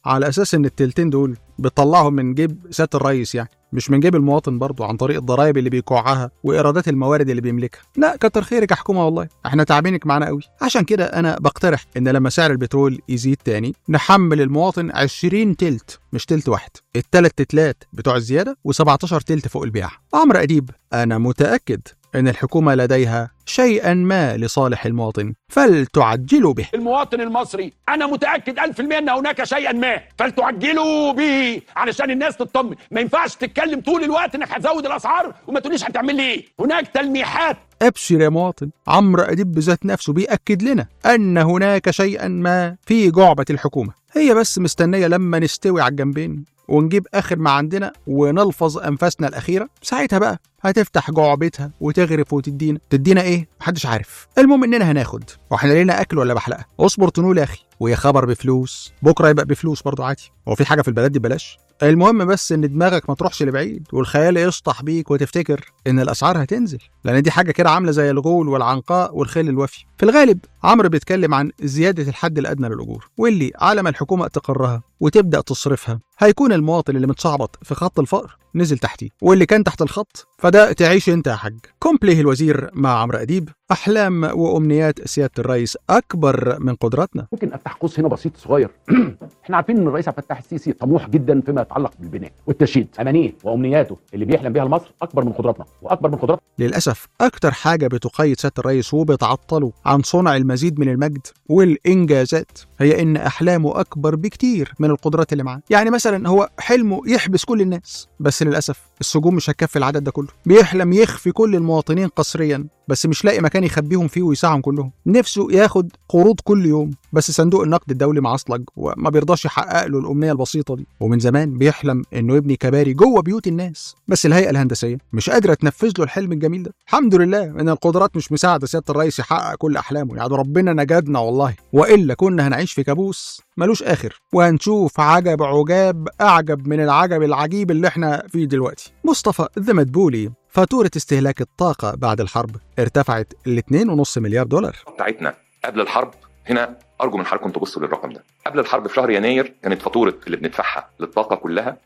A: على اساس ان التلتين دول بتطلعهم من جيب سيادة الرئيس، يعني مش من جيب المواطن برضه، عن طريق الضرائب اللي بيكوعها وايرادات الموارد اللي بيملكها. لا كتر خيرك يا حكومه والله، احنا تعبينك معانا قوي. عشان كده انا بقترح ان لما سعر البترول يزيد تاني نحمل المواطن 20 تلت، مش تلت واحد، التلت تلات بتوع الزياده و17 تلت فوق البيع. عمرو اديب، انا متاكد ان الحكومه لديها شيئا ما لصالح المواطن فلتعجلوا به.
H: المواطن المصري انا متاكد 1000% ان هناك شيئا ما فلتعجلوا به علشان الناس تطمن. ما ينفعش تتكلم طول الوقت انك هتزود الاسعار وما تقوليش هتعمل لي ايه. هناك تلميحات.
A: ابشر يا مواطن، عمرو اديب بذات نفسه بيأكد لنا ان هناك شيئا ما في جعبة الحكومة، هي بس مستنية لما نستوي على الجنبين ونجيب اخر ما عندنا ونلفظ انفاسنا الاخيرة، ساعتها بقى هتفتح جعبتها وتغرف تدينا ايه محدش عارف. المهم اننا هناخد، واحنا لينا اكل ولا بحلقه؟ اصبر تنول يا اخي، ويا خبر بفلوس بكره يبقى بفلوس برضه عادي، هو في حاجه في البلد دي ببلاش؟ المهم بس ان دماغك ما تروحش لبعيد والخيال يسطح بيك وتفتكر ان الاسعار هتنزل، لان دي حاجه كده عامله زي الغول والعنقاء والخيل الوفي. في الغالب عمرو بيتكلم عن زياده الحد الادنى للاجور، واللي على ما الحكومه تقرها وتبدا تصرفها هيكون المواطن اللي متشعبط في خط الفقر نزل تحتيه، واللي كان تحت الخط فده تعيش انت يا حاج. كومبليه الوزير مع عمرو اديب، احلام وامنيات سياده الرئيس اكبر من قدراتنا.
B: ممكن افتح قوس هنا بسيط صغير. احنا عارفين ان الرئيس عبد الفتاح السيسي طموح جدا فيما يتعلق بالبناء والتشييد. امانيه وامنياته اللي بيحلم بيها لمصر اكبر من قدراتنا واكبر من قدرات.
A: للاسف اكتر حاجه بتقيد سياده الرئيس وبتعطله عن صنع المزيد من المجد والانجازات هي ان احلامه اكبر بكتير من القدرات اللي معاه. يعني مثلا هو حلمه يحبس كل الناس، بس للاسف السجون مش هتكفي العدد ده كله. بيحلم يخفي كل المواطنين قسريا، بس مش لاقي مكان يخبيهم فيه ويساعهم كلهم. نفسه ياخد قروض كل يوم، بس صندوق النقد الدولي معصلج وما بيرضاش يحقق له الامنيه البسيطه دي. ومن زمان بيحلم انه يبني كباري جوه بيوت الناس، بس الهيئه الهندسيه مش قادره تنفذ له الحلم الجميل ده. الحمد لله ان القدرات مش مساعده سياده الرئيس يحقق كل احلامه، يعني ربنا نجدنا والله، والا كنا هنعيش في كابوس ملوش اخر، وهنشوف عجب عجاب اعجب من العجب العجيب اللي احنا فيه دلوقتي. مصطفى ذا مدبولي، فاتورة استهلاك الطاقة بعد الحرب ارتفعت ل 2.5 مليار دولار
G: بتاعتنا قبل الحرب. هنا أرجو من حضراتكم تبصوا للرقم ده. قبل الحرب في شهر يناير كانت فاتورة اللي بندفعها للطاقة كلها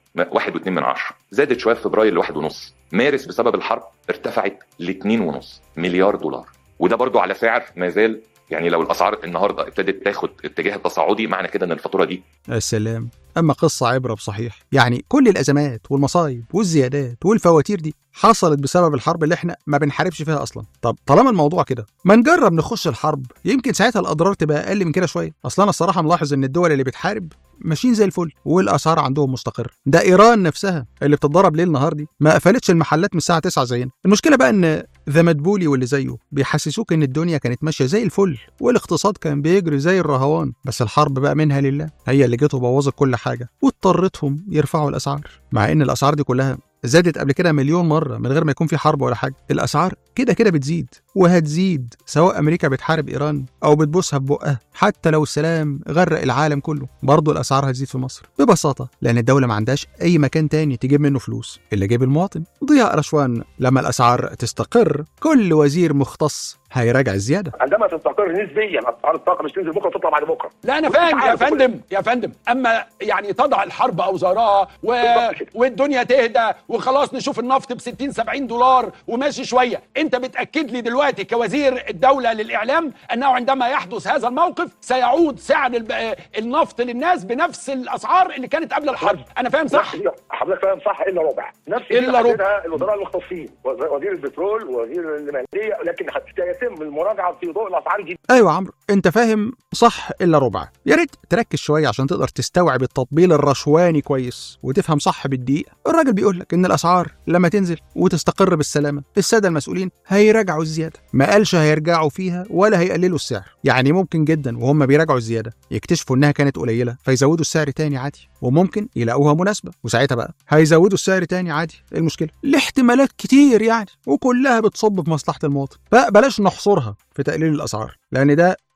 G: 1.2، زادت شوية في فبراير ل 1.5. مارس بسبب الحرب ارتفعت ل 2.5 مليار دولار، وده برضو على سعر ما زال، يعني لو الأسعار النهاردة ابتدت تاخد اتجاه التصاعدي معنى كده ان الفاتورة دي.
A: السلام، أما قصة عبرة بصحيح. يعني كل الأزمات والمصايب والزيادات والفواتير دي حصلت بسبب الحرب اللي احنا ما بنحاربش فيها أصلا. طب طالما الموضوع كده ما نجرب نخش الحرب، يمكن ساعتها الأضرار تبقى أقل من كده شوية. أصلا أنا الصراحة ملاحظ إن الدول اللي بتحارب ماشيين زي الفل والاسعار عندهم مستقر. ده ايران نفسها اللي بتتضرب ليل نهار دي ما قفلتش المحلات من الساعه 9 زينا. المشكله بقى ان ذا مدبولي واللي زيه بيحسسوك ان الدنيا كانت ماشيه زي الفل والاقتصاد كان بيجري زي الرهوان، بس الحرب بقى منها لله هي اللي جت وبوظت كل حاجه واضطرتهم يرفعوا الاسعار، مع ان الاسعار دي كلها زادت قبل كده مليون مرة من غير ما يكون في حرب ولا حاجة. الأسعار كده كده بتزيد وهتزيد سواء أمريكا بتحارب إيران أو بتبوسها ببقها. حتى لو السلام غرق العالم كله برضه الأسعار هتزيد في مصر ببساطة، لأن الدولة ما عندهاش أي مكان تاني تجيب منه فلوس إلا جيب المواطن. ضياء رشوان، لما الأسعار تستقر كل وزير مختص هيراجع الزيادة.
I: عندما تستقر نسبيا اسعار الطاقه مش تنزل بكره وتطلع بعد بكره.
H: لا انا فاهم يا فندم اما يعني تضع الحرب اوزارها والدنيا تهدى وخلاص نشوف النفط ب 60-70 دولار وماشي شويه. انت بتاكد لي دلوقتي كوزير الدوله للاعلام انه عندما يحدث هذا الموقف سيعود سعر النفط للناس بنفس الاسعار اللي كانت قبل الحرب. انا فاهم صح؟
I: حضرتك فاهم صح الا ربع. نفس
H: الا ربع
I: الوزراء المختصين، وزير البترول ووزير الماليه، لكن يتم المراجعه في ضوء الاسعار الجديده.
A: ايوه عمرو انت فاهم صح الا ربع. يا ريت تركز شويه عشان تقدر تستوعب التطبيل الرشواني كويس وتفهم صح بالدقيقه. الراجل بيقول لك ان الاسعار لما تنزل وتستقر بالسلامه الساده المسؤولين هيراجعوا الزياده، ما قالش هيرجعوا فيها ولا هيقللوا السعر. يعني ممكن جدا وهم بيراجعوا الزياده يكتشفوا انها كانت قليله فيزودوا السعر تاني عادي، وممكن يلاقوها مناسبه وساعتها بقى هيزودوا السعر تاني عادي. المشكله الاحتمالات كتير يعني، وكلها بتصب في مصلحه المواطن، فبلاش نحصرها في تقليل الاسعار لان ده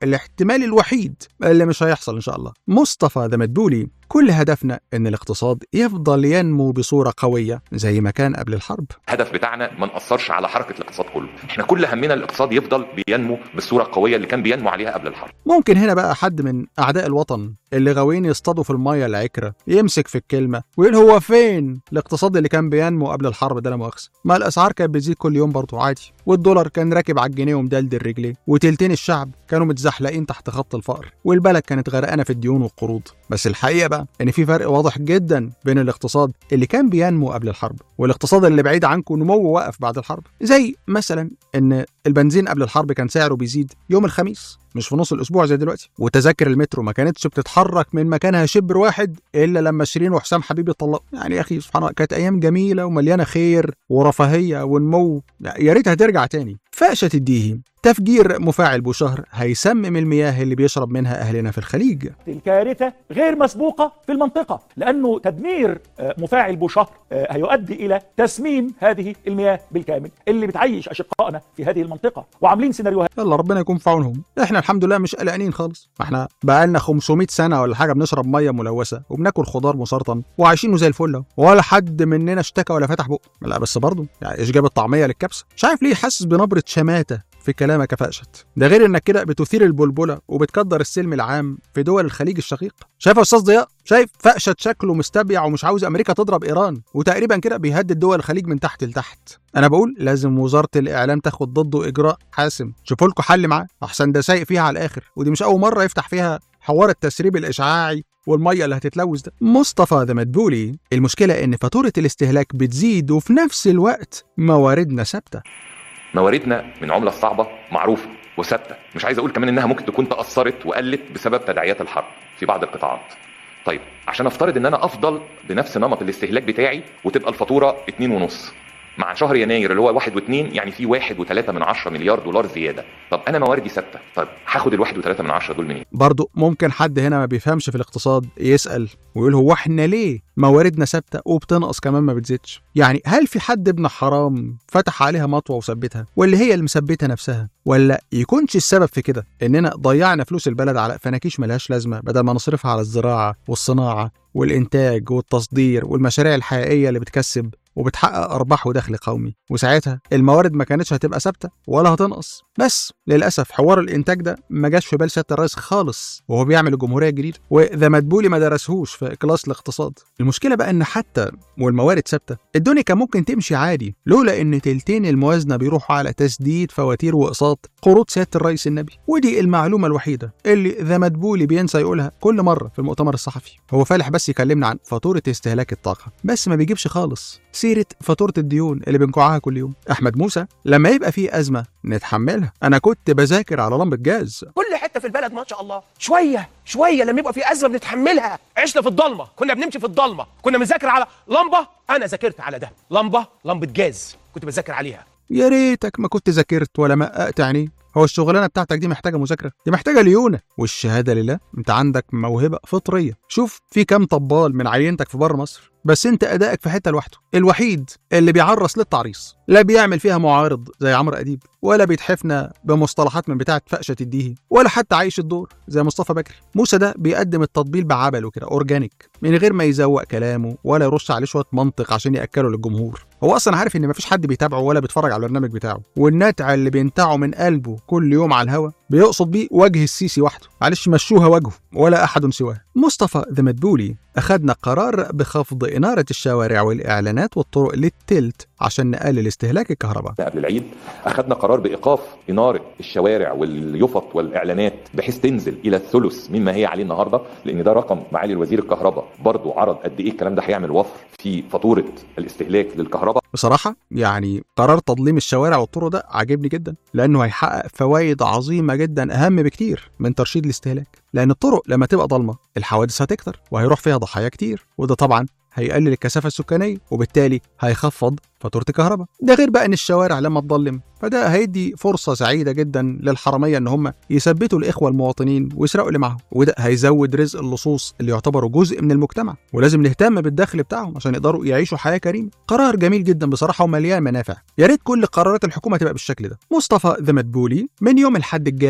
A: الاحتمال الوحيد اللي مش هيحصل إن شاء الله. مصطفى ذا مدبولي: كل هدفنا إن الاقتصاد يفضل ينمو بصورة قوية زي ما كان قبل الحرب.
G: الهدف بتاعنا ما نأثرش على حركة الاقتصاد كله، احنا كل همنا الاقتصاد يفضل بينمو بالصورة القوية اللي كان بينمو عليها قبل الحرب.
A: ممكن هنا بقى حد من أعداء الوطن اللي غاويين يصطادوا في المية العكرة يمسك في الكلمة ويقول هو فين الاقتصاد اللي كان بينمو قبل الحرب ده؟ لا مؤاخذة، ما الأسعار كانت بتزيد كل يوم برضه عادي، والدولار كان راكب على الجنيه ومدلدل رجليه، وتلتين الشعب كانوا متزحلقين تحت خط الفقر، والبلد كانت غرقانة في الديون والقروض. بس الحقيقة بقى إن في فرق واضح جدا بين الاقتصاد اللي كان بينمو قبل الحرب والاقتصاد اللي بعيد عنكم نموه وقف بعد الحرب. زي مثلا إن البنزين قبل الحرب كان سعره بيزيد يوم الخميس مش في نص الأسبوع زي دلوقتي، وتذاكر المترو ما كانتش بتتحرك من مكانها شبر واحد إلا لما شيرين وحسام حبيب يطلقوا. يعني يا أخي سبحان الله، كانت أيام جميلة ومليانة خير ورفاهية ونمو، يا ريتها ترجع تاني. فقشة الديهي: تفجير مفاعل بوشهر هيسمم المياه اللي بيشرب منها أهلنا في الخليج.
C: الكارثة غير مسبوقة في المنطقة، لأنه تدمير مفاعل بوشهر هيؤدي إلى تسميم هذه المياه بالكامل اللي بتعيش أشقائنا في هذه المنطقة، وعاملين سيناريوهات.
A: يلا ربنا يكون في عونهم. احنا الحمد لله مش قلقانين خالص، احنا بقالنا 500 سنة ولا حاجة بنشرب مية ملوثة وبناكل خضار مسرطن وعايشين زي الفل، ولا حد مننا اشتكى ولا فتح بقه. لا بس برضه يعني ايش جاب الطعمية للكبسة؟ مش عارف ليه حاسس بنبرة شماتة في كلامك يا فقشت. ده غير انك كده بتثير البلبله وبتقدر السلم العام في دول الخليج الشقيق. شايف يا استاذ ضياء؟ شايف فقشت شكله مستبيع ومش عاوز امريكا تضرب ايران، وتقريبا كده بيهدد دول الخليج من تحت لتحت. انا بقول لازم وزاره الاعلام تاخد ضده اجراء حاسم، شوفوا لكم حل معاه، احسن ده سايق فيها على الاخر، ودي مش اول مره يفتح فيها حوار التسريب الاشعاعي والميه اللي هتتلوث ده. مصطفى ذا مدبولي: المشكله ان فاتوره الاستهلاك بتزيد وفي نفس الوقت مواردنا ثابته.
G: مواردنا من عملة صعبة معروفة وثابتة، مش عايز أقول كمان إنها ممكن تكون تأثرت وقلت بسبب تداعيات الحرب في بعض القطاعات. طيب عشان أفترض إن أنا أفضل بنفس نمط الاستهلاك بتاعي وتبقى الفاتورة 2.5 مع شهر يناير اللي هو 1.2، يعني في 1.3 مليار دولار زيادة. طب أنا مواردي ثابتة، طب هاخد 1.3 دول منين؟
A: برضو ممكن حد هنا ما بيفهمش في الاقتصاد يسأل ويقول هو احنا ليه مواردنا ثابتة وبتنقص كمان ما بتزيدش؟ يعني هل في حد ابن حرام فتح عليها مطوة وثبتها، واللي هي اللي مثبتة نفسها؟ ولا يكونش السبب في كده إننا ضيعنا فلوس البلد على فناكيش ملهاش لازمة بدل ما نصرفها على الزراعة والصناعة والإنتاج والتصدير والمشاريع الحقيقية اللي بتكسب وبتحقق أرباح ودخل قومي؟ وساعتها الموارد ما كانتش هتبقى ثابتة ولا هتنقص. بس للأسف حوار الإنتاج ده ما جاش في بال سيادة الرئيس خالص وهو بيعمل الجمهورية الجديدة، وذا مدبولي ما درسهوش في كلاس الاقتصاد. المشكلة بقى إن حتى والموارد ثابتة الدنيا كان ممكن تمشي عادي لولا إن تلتين الموازنة بيروحوا على تسديد فواتير وأقساط قروض سيادة الرئيس النبي. ودي المعلومة الوحيدة اللي ذا مدبولي بينسى يقولها كل مرة في المؤتمر الصحفي. هو فالح بس يكلمنا عن فاتورة استهلاك الطاقة، بس ما بيجيبش خالص سيرة فاتورة الديون اللي بنكوعها كل يوم. أحمد موسى: لما يبقى فيه أزمة نتحملها، أنا كنت بذاكر على لمبة جاز.
E: كل حته في البلد ما شاء الله شويه شويه لما يبقى في ازمه بنتحملها. عشنا في الضلمه، كنا بنمشي في الضلمه، كنا بنذاكر على لمبه. انا ذاكرت على ده، لمبه جاز كنت بذاكر عليها.
A: يا ريتك ما كنت ذاكرت ولا مققت عينيك. هو الشغلانه بتاعتك دي محتاجه مذاكره؟ دي محتاجه ليونه، والشهاده لله انت عندك موهبه فطريه. شوف في كام طبال من عينتك في بره مصر، بس انت ادائك في حته لوحده، الوحيد اللي بيعرس للتعريص، لا بيعمل فيها معارض زي عمرو اديب، ولا بيتحفنا بمصطلحات من بتاعه فقشه الديهي، ولا حتى عايش الدور زي مصطفى بكري. موسى ده بيقدم التطبيل بعبله كده اورجانيك من غير ما يزوق كلامه ولا يرش عليه شويه منطق عشان ياكله للجمهور. هو اصلا عارف ان مفيش حد بيتابعه ولا بيتفرج على البرنامج بتاعه، والنتع اللي بينتعه من قلبه كل يوم على الهوا بيقصد بيه وجه السيسي وحده. معلش مشوها وجهه ولا احد سواه. مصطفى ذا مدبولي: اخذنا قرار بخفض اناره الشوارع والاعلانات والطرق للتلت عشان نقلل استهلاك الكهرباء.
G: قبل العيد اخذنا قرار بايقاف اناره الشوارع واليفط والاعلانات بحيث تنزل الى الثلث مما هي عليه النهارده، لان ده رقم معالي الوزير الكهرباء برضو عرض قد ايه الكلام ده هيعمل وفر في فاتوره الاستهلاك للكهرباء.
A: بصراحه يعني قرار تضليم الشوارع والطرق ده عاجبني جدا، لانه هيحقق فوائد عظيمه جدا اهم بكتير من ترشيد الاستهلاك. لان الطرق لما تبقى ضلمه الحوادث هتكتر وهيروح فيها ضحايا كتير، وده طبعا هيقلل الكثافه السكانيه وبالتالي هيخفض فاتوره الكهرباء. ده غير بقى ان الشوارع لما تضلم فده هيدي فرصه سعيده جدا للحراميه ان هم يثبتوا الاخوه المواطنين ويسرقوا اللي معاهم، وده هيزود رزق اللصوص اللي يعتبروا جزء من المجتمع، ولازم نهتم بالدخل بتاعهم عشان يقدروا يعيشوا حياه كريمه. قرار جميل جدا بصراحه ومليان منافع، يا ريت كل قرارات الحكومه تبقى بالشكل ده. مصطفى ذا مدبولي: من يوم الحد الجاي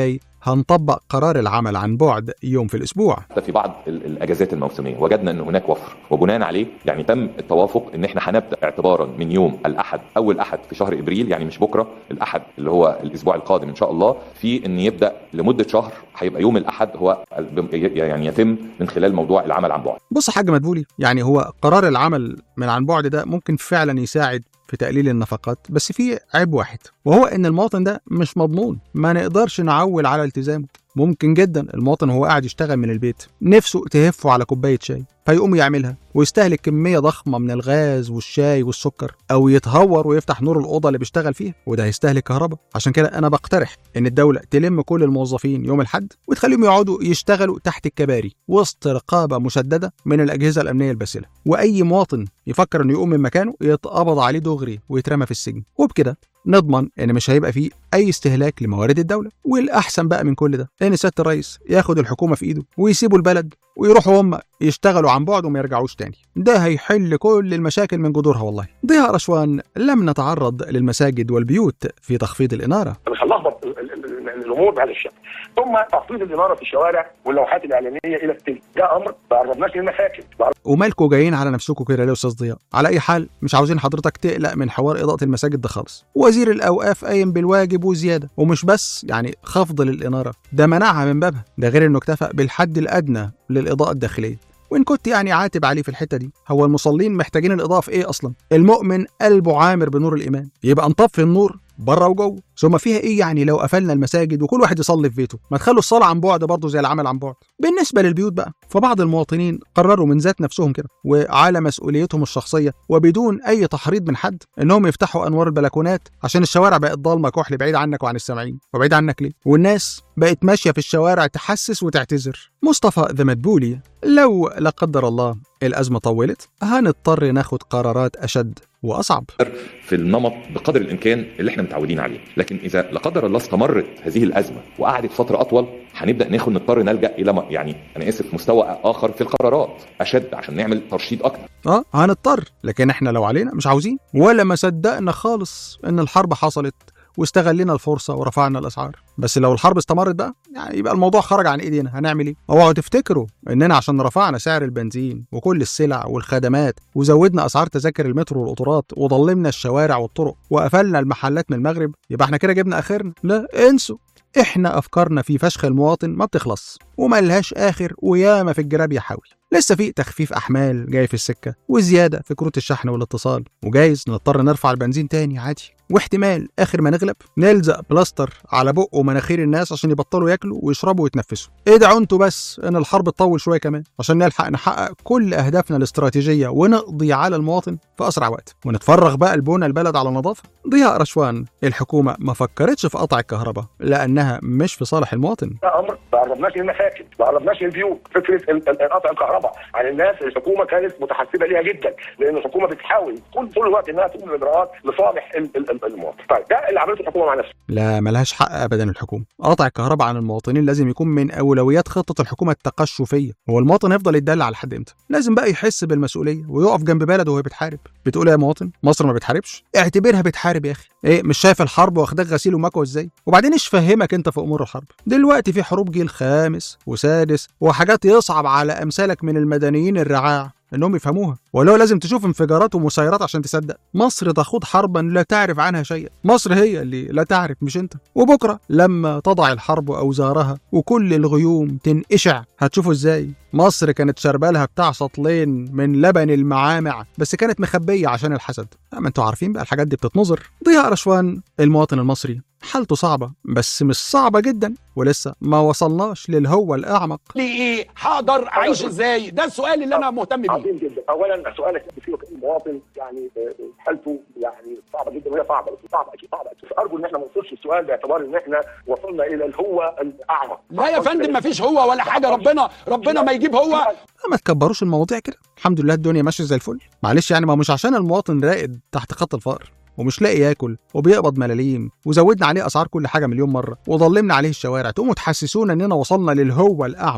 A: هنطبق قرار العمل عن بعد يوم في الأسبوع.
G: في بعض الاجازات الموسميه وجدنا ان هناك وفر، وبناء عليه يعني تم التوافق ان احنا هنبدا اعتبارا من يوم الاحد، اول احد في شهر ابريل، يعني مش بكره، الاحد اللي هو الاسبوع القادم ان شاء الله، في ان يبدا لمده شهر هيبقى يوم الاحد هو يعني يتم من خلال موضوع العمل عن بعد.
A: بص يا حاج مدبولي، يعني هو قرار العمل من عن بعد ده ممكن فعلا يساعد في تقليل النفقات، بس في عيب واحد، وهو ان المواطن ده مش مضمون، ما نقدرش نعول على التزامه. ممكن جدا المواطن وهو قاعد يشتغل من البيت نفسه تهفه على كوبايه شاي فيقوم يعملها ويستهلك كميه ضخمه من الغاز والشاي والسكر، او يتهور ويفتح نور الاوضه اللي بيشتغل فيها وده هيستهلك كهرباء. عشان كده انا بقترح ان الدوله تلم كل الموظفين يوم الاحد وتخليهم يقعدوا يشتغلوا تحت الكباري وسط رقابه مشدده من الاجهزه الامنيه الباسله، واي مواطن يفكر انه يقوم من مكانه يتقبض عليه دغري ويترمى في السجن، وبكده نضمن ان مش هيبقى فيه اي استهلاك لموارد الدوله. والاحسن بقى من كل ده ان سياده الرئيس ياخد الحكومه في ايده ويسيبوا البلد ويروحوا هم يشتغلوا عن بعد وما يرجعوش تاني. ده هيحل كل المشاكل من جذورها والله. ضياء رشوان، لم نتعرض للمساجد والبيوت في تخفيض الاناره.
I: مش هنلخبط الامور بهذا الشكل. ثم تخفيض الاناره في الشوارع واللوحات الاعلانيه الى التلك، ده امر ما قربناش للمشاكل.
A: ومالكوا جايين على نفسكم كده ليه يا استاذ ضياء؟ على اي حال مش عاوزين حضرتك تقلق من حوار اضاءه المساجد ده خالص. وزير الاوقاف قايم بالواجب وزياده، ومش بس يعني خفض للاناره، ده منعها من بابها، ده غير انه اكتفى بالحد الادنى للاضاءه الداخليه. وإن كنت يعني عاتب عليه في الحتة دي، هو المصلين محتاجين الإضاءة في إيه أصلا؟ المؤمن قلبه عامر بنور الإيمان، يبقى نطفي النور بره وجوه. ثم فيها إيه يعني لو قفلنا المساجد وكل واحد يصلي في بيته؟ ما تخلوا الصلاة عن بعد برضه زي العمل عن بعد. بالنسبة للبيوت بقى، فبعض المواطنين قرروا من ذات نفسهم كده وعلى مسؤوليتهم الشخصية وبدون أي تحريض من حد إنهم يفتحوا أنوار البلكونات عشان الشوارع بقت ضلمة كحل بعيد عنك وعن السامعين. وبعيد عنك ليه؟ والناس بقت ماشية في الشوارع تحسس وتعتذر. مصطفى ذا مدبولي، لو لا قدر الله الأزمة طولت هنضطر ناخد قرارات أشد وأصعب
G: في النمط بقدر الإمكان اللي احنا متعودين عليه، لكن إذا لا قدر الله استمرت هذه الأزمة وقعدت فترة أطول هنبدأ نضطر نلجأ إلى يعني أنا آسف مستوى آخر في القرارات أشد عشان نعمل ترشيد أكتر.
A: هنضطر، لكن احنا لو علينا مش عاوزين، ولا ما صدقنا خالص إن الحرب حصلت واستغلنا الفرصة ورفعنا الأسعار. بس لو الحرب استمرت بقى يعني يبقى الموضوع خرج عن ايدينا، هنعمل ايه؟ اوعوا تفتكروا اننا عشان رفعنا سعر البنزين وكل السلع والخدمات وزودنا اسعار تذاكر المترو والقطارات وضلمنا الشوارع والطرق وقفلنا المحلات من المغرب يبقى احنا كده جبنا اخرنا. لا انسوا، احنا افكارنا في فشخ المواطن ما بتخلص وما لهاش اخر، وياما في الجراب يحاول. لسه في تخفيف احمال جاي في السكه وزياده في كروت الشحن والاتصال، وجايز نضطر نرفع البنزين تاني عادي، واحتمال اخر ما نغلب نلزق بلاستر على بق ومناخير الناس عشان يبطلوا ياكلوا ويشربوا ويتنفسوا. ادعوا انتوا بس ان الحرب تطول شويه كمان عشان نلحق نحقق كل اهدافنا الاستراتيجيه ونقضي على المواطن في اسرع وقت ونتفرغ بقى لبنى البلد على نظافه. ضياء رشوان، الحكومه ما فكرتش في قطع الكهرباء لانها مش في صالح المواطن.
I: ده امر ما قربناش للمشاكل، ما قربناش للبيوت. فكره قطع الكهرباء عن الناس الحكومه كانت متحسبه ليها جدا، لان الحكومه بتحاول طول الوقت انها تقوم باجراءات لصالح المواطن. طيب ده اللي عملته الحكومه مع نفسها.
A: لا، ملهاش حق ابدا الحكومه. قطع الكهرباء عن المواطنين لازم يكون من اولويات خطه الحكومه التقشفيه. هو المواطن هيفضل يتدلع لحد امتى؟ لازم بقى يحس بالمسؤوليه ويقف جنب بلده وهي بتحارب. بتقول يا مواطن مصر ما بتحاربش؟ اعتبرها بتحارب يا اخي. ايه مش شايف الحرب واخداك غسيل ومكوى ازاي؟ وبعدين ايش فهمك انت في امور الحرب؟ دلوقتي في حروب جيل خامس وسادس وحاجات يصعب على امثالك من المدنيين الرعاع انهم يفهموها، ولو لازم تشوف انفجارات ومسيرات عشان تصدق. مصر تخوض حربا لا تعرف عنها شيئا. مصر هي اللي لا تعرف مش انت. وبكره لما تضع الحرب اوزارها وكل الغيوم تنقشع هتشوفوا ازاي مصر كانت شربالها بتاع سطلين من لبن المعامع، بس كانت مخبيه عشان الحسد. ما انتوا عارفين بقى الحاجات دي بتتنظر. ضياء رشوان، المواطن المصري حالته صعبة بس مش صعبة جدا، ولسه ما وصلناش للهو الأعمق.
H: ليه هقدر أعيش إزاي؟ ده السؤال اللي أنا مهتم بيه.
I: عظيم جدا. أولا سؤالك فيه المواطن يعني حالته يعني صعبة جدا، وهي صعبة أكيد صعبة. أرجو إن احنا ما نوصلش السؤال باعتبار إن احنا وصلنا إلى الهو الأعمق.
H: لا يا فندم، ما فيش هو ولا حاجة. ربنا ما يجيب هو.
A: ما تكبروش المواضيع كده. الحمد لله الدنيا ماشية زي الفل. معلش يعني ما مش عشان المواطن راقد تحت خط الفقر ومش لاقي ياكل وبيقبض ملاليم وزودنا عليه اسعار كل حاجه مليون مره وضلمنا عليه الشوارع تقوموا تحسسونا اننا وصلنا للهو الاعمق.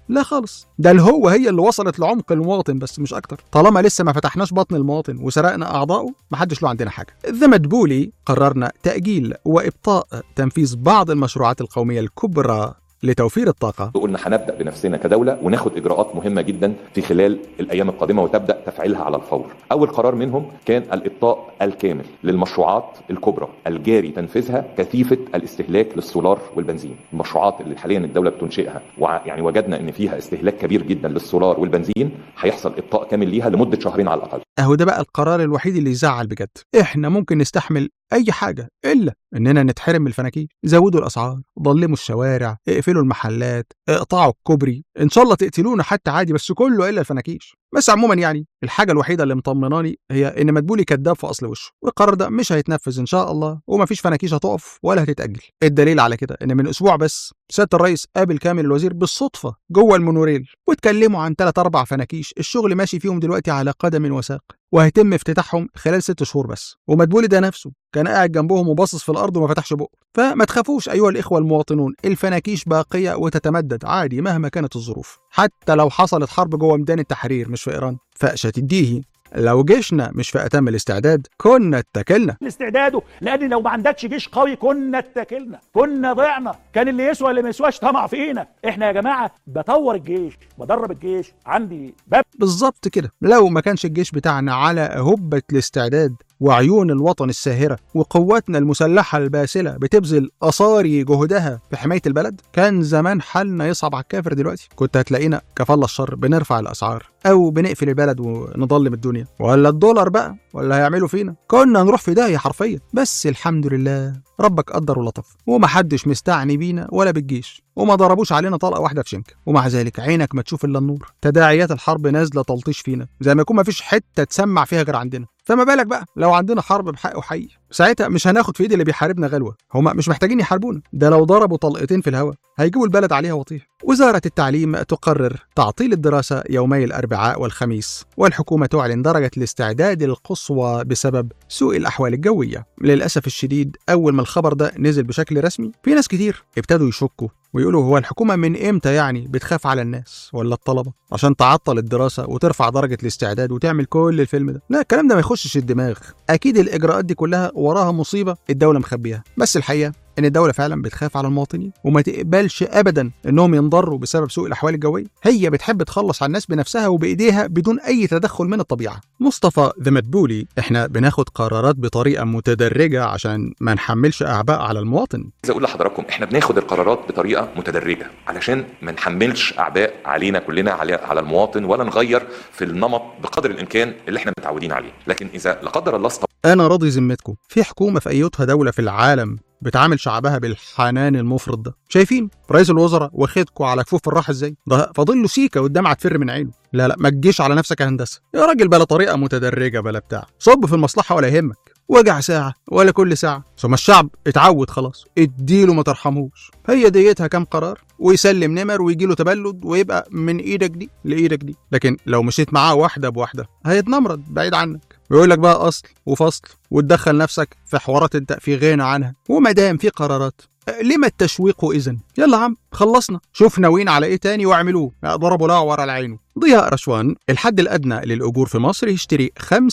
A: لا خالص، ده هي اللي وصلت لعمق المواطن بس مش اكتر. طالما لسه ما فتحناش بطن المواطن وسرقنا اعضائه محدش له عندنا حاجه. ذا مدبولي قررنا تاجيل وابطاء تنفيذ بعض المشروعات القوميه الكبرى لتوفير الطاقة.
G: قلنا هنبدأ بنفسنا كدولة وناخد إجراءات مهمة جدا في خلال الأيام القادمة وتبدأ تفعيلها على الفور. أول قرار منهم كان الإبطاء الكامل للمشروعات الكبرى الجاري تنفيذها كثيفة الاستهلاك للسولار والبنزين. المشروعات اللي حاليا الدولة بتنشئها يعني وجدنا إن فيها استهلاك كبير جدا للسولار والبنزين، هيحصل إبطاء كامل ليها لمدة شهرين على الأقل.
A: أهو ده بقى القرار الوحيد اللي يزعل بجد. إحنا ممكن نستحمل أي حاجة إلا إننا نتحرم من الفناكير. زودوا الأسعار، ضلموا الشوارع، اقفلوا المحلات، اقطعوا الكوبري، إن شاء الله تقتلونا حتى عادي، بس كله إلا الفناكير. بس عموما يعني الحاجة الوحيدة اللي مطمناني هي إن مدبولي كداب في أصل وشه، والقرار ده مش هيتنفذ إن شاء الله، ومفيش فناكيش هتقف ولا هتتأجل. الدليل على كده إن من أسبوع بس سيادة الرئيس قابل كامل الوزير بالصدفة جوه المونوريل، واتكلموا عن 3-4 فناكيش الشغل ماشي فيهم دلوقتي على قدم وساق، وهيتم افتتاحهم خلال 6 شهور بس. ومدبولي ده نفسه كان قاعد جنبهم وباصص في الأرض وما فتحش بقه. فما تخافوش أيها الإخوة المواطنون، الفناكيش باقية وتتمدد عادي مهما كانت الظروف، حتى لو حصلت حرب جوه ميدان التحرير مش في إيران. فقشة تديه لو جيشنا مش في أتم الاستعداد كنا اتكلنا.
C: الاستعداد، لأن لو ما عندكش جيش قوي كنا اتكلنا، كنا ضعنا، كان اللي يسوى اللي ما يسواش طمع فينا. احنا يا جماعة بطور الجيش، بدرب الجيش، عندي باب.
A: بالظبط كده، لو ما كانش الجيش بتاعنا على هبة الاستعداد وعيون الوطن الساهرة وقواتنا المسلحة الباسلة بتبذل أصاري جهدها في حماية البلد، كان زمان حالنا يصعب على الكافر دلوقتي. كنت هتلاقينا كفالة الشر بنرفع الأسعار أو بنقفل البلد ونضلم الدنيا، ولا الدولار بقى ولا هيعملوا فينا، كنا نروح في داهية حرفيا. بس الحمد لله ربك قدر ولطف، ومحدش مستعني بينا ولا بالجيش، وما ضربوش علينا طلقة واحدة في شنكة. ومع ذلك عينك ما تشوف إلا النور، تداعيات الحرب نازلة تلطيش فينا زي ما يكون ما فيش حتة تسمع فيها غير عندنا. فما بالك بقى لو عندنا حرب بحق وحقيقي، ساعتها مش هناخد في ايد اللي بيحاربنا غلوة. هما مش محتاجين يحاربونا، ده لو ضربوا طلقتين في الهواء هيجيبوا البلد عليها وطيح. وزارة التعليم تقرر تعطيل الدراسة يومي الأربعاء والخميس، والحكومة تعلن درجة الاستعداد القصوى بسبب سوء الأحوال الجوية. للأسف الشديد أول ما الخبر ده نزل بشكل رسمي في ناس كتير ابتدوا يشكوا ويقولوا هو الحكومة من إمتى يعني بتخاف على الناس ولا الطلبة عشان تعطل الدراسة وترفع درجة الاستعداد وتعمل كل الفيلم ده؟ لا، الكلام ده ما يخشش الدماغ. أكيد الإجراءات دي كلها وراها مصيبة الدولة مخبيها، بس الحقيقة إن الدولة فعلا بتخاف على المواطنين وما تقبلش أبدا إنهم ينضروا بسبب سوء الأحوال الجوية. هي بتحب تخلص على الناس بنفسها وبإيديها بدون أي تدخل من الطبيعة. مصطفى ذا مدبولي، إحنا بناخد قرارات بطريقة متدرجة عشان ما نحملش أعباء على المواطن.
G: عايز أقول لحضراتكم إحنا بناخد القرارات بطريقة متدرجة علشان ما نحملش أعباء علينا كلنا على المواطن، ولا نغير في النمط بقدر الإمكان اللي إحنا متعودين عليه. لكن إذا لا قدر الله
A: أنا راضي ذمتكم في حكومة في أيتها دولة في العالم بتعامل شعبها بالحنان المفرط ده؟ شايفين رئيس الوزراء واخدكوا على كفوف الراحه ازاي؟ ده فاضل له سيكه والدمعه تفر من عينه. لا ما تجيش على نفسك يا هندسه يا راجل، بلا طريقه متدرجه بلا بتاع، صب في المصلحه ولا يهمك، وجع ساعه ولا كل ساعه. ثم الشعب اتعود خلاص، اديله ما ترحموش. هي ديتها كام قرار ويسلم نمر ويجي له تبلد ويبقى من ايدك دي لايدك دي. لكن لو مشيت معاه واحده بواحده هيتنمرض بعيد عنك ويقول لك بقى اصل وفصل، وتدخل نفسك في حوارات انت في غنى عنها. وما دام في قرارات لما التشويق إذن؟ يلا عم خلصنا، شوف ناويين على ايه تاني واعملوه. ضربوا لا ورا العين. ضياء رشوان، الحد الأدنى للأجور في مصر يشتري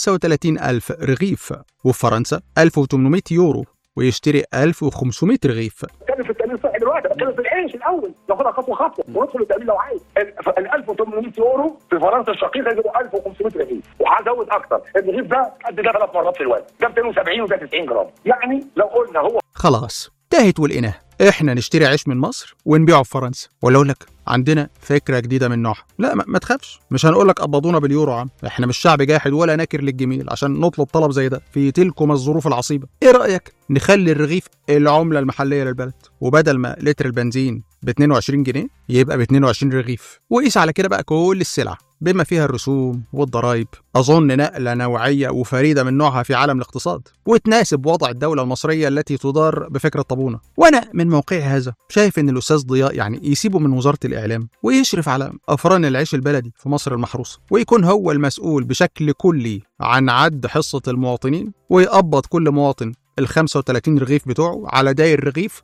A: 35,000 رغيف، وفي فرنسا 1800 يورو ويشتري 1500 رغيف.
I: بتكلم في التأمين الصحي دلوقتي، بتكلم في العيش الأول، ناخدها خطوة خطوة وندخل التأمين لو عايز. ال 1800 يورو في فرنسا الشقيقة يجيبوا 1500 رغيف، وهزود أكتر، الرغيف ده قد ده 3 مرات في الوزن، ده 270 وده 90 جرام، يعني لو قلنا هو
A: خلاص تاهت ولقيناها. احنا نشتري عيش من مصر ونبيعه في فرنسا، ولا اقول لك عندنا فكره جديده من نوعها. لا ما تخافش، مش هنقول لك قبضونا باليورو عم، احنا مش شعب جاحد ولا ناكر للجميل عشان نطلب طلب زي ده في تلكم الظروف العصيبه. ايه رايك نخلي الرغيف العمله المحليه للبلد، وبدل ما لتر البنزين ب 22 جنيه يبقى ب 22 رغيف، وقيس على كده بقى كل السلع بما فيها الرسوم والضرائب. أظن نقلة نوعية وفريدة من نوعها في عالم الاقتصاد، وتناسب وضع الدولة المصرية التي تدار بفكرة طابونة. وأنا من موقعي هذا شايف إن الأستاذ ضياء يعني يسيبه من وزارة الإعلام ويشرف على أفران العيش البلدي في مصر المحروسة، ويكون هو المسؤول بشكل كلي عن عد حصة المواطنين، ويقبض كل مواطن ال 35 رغيف بتوعه على داير رغيف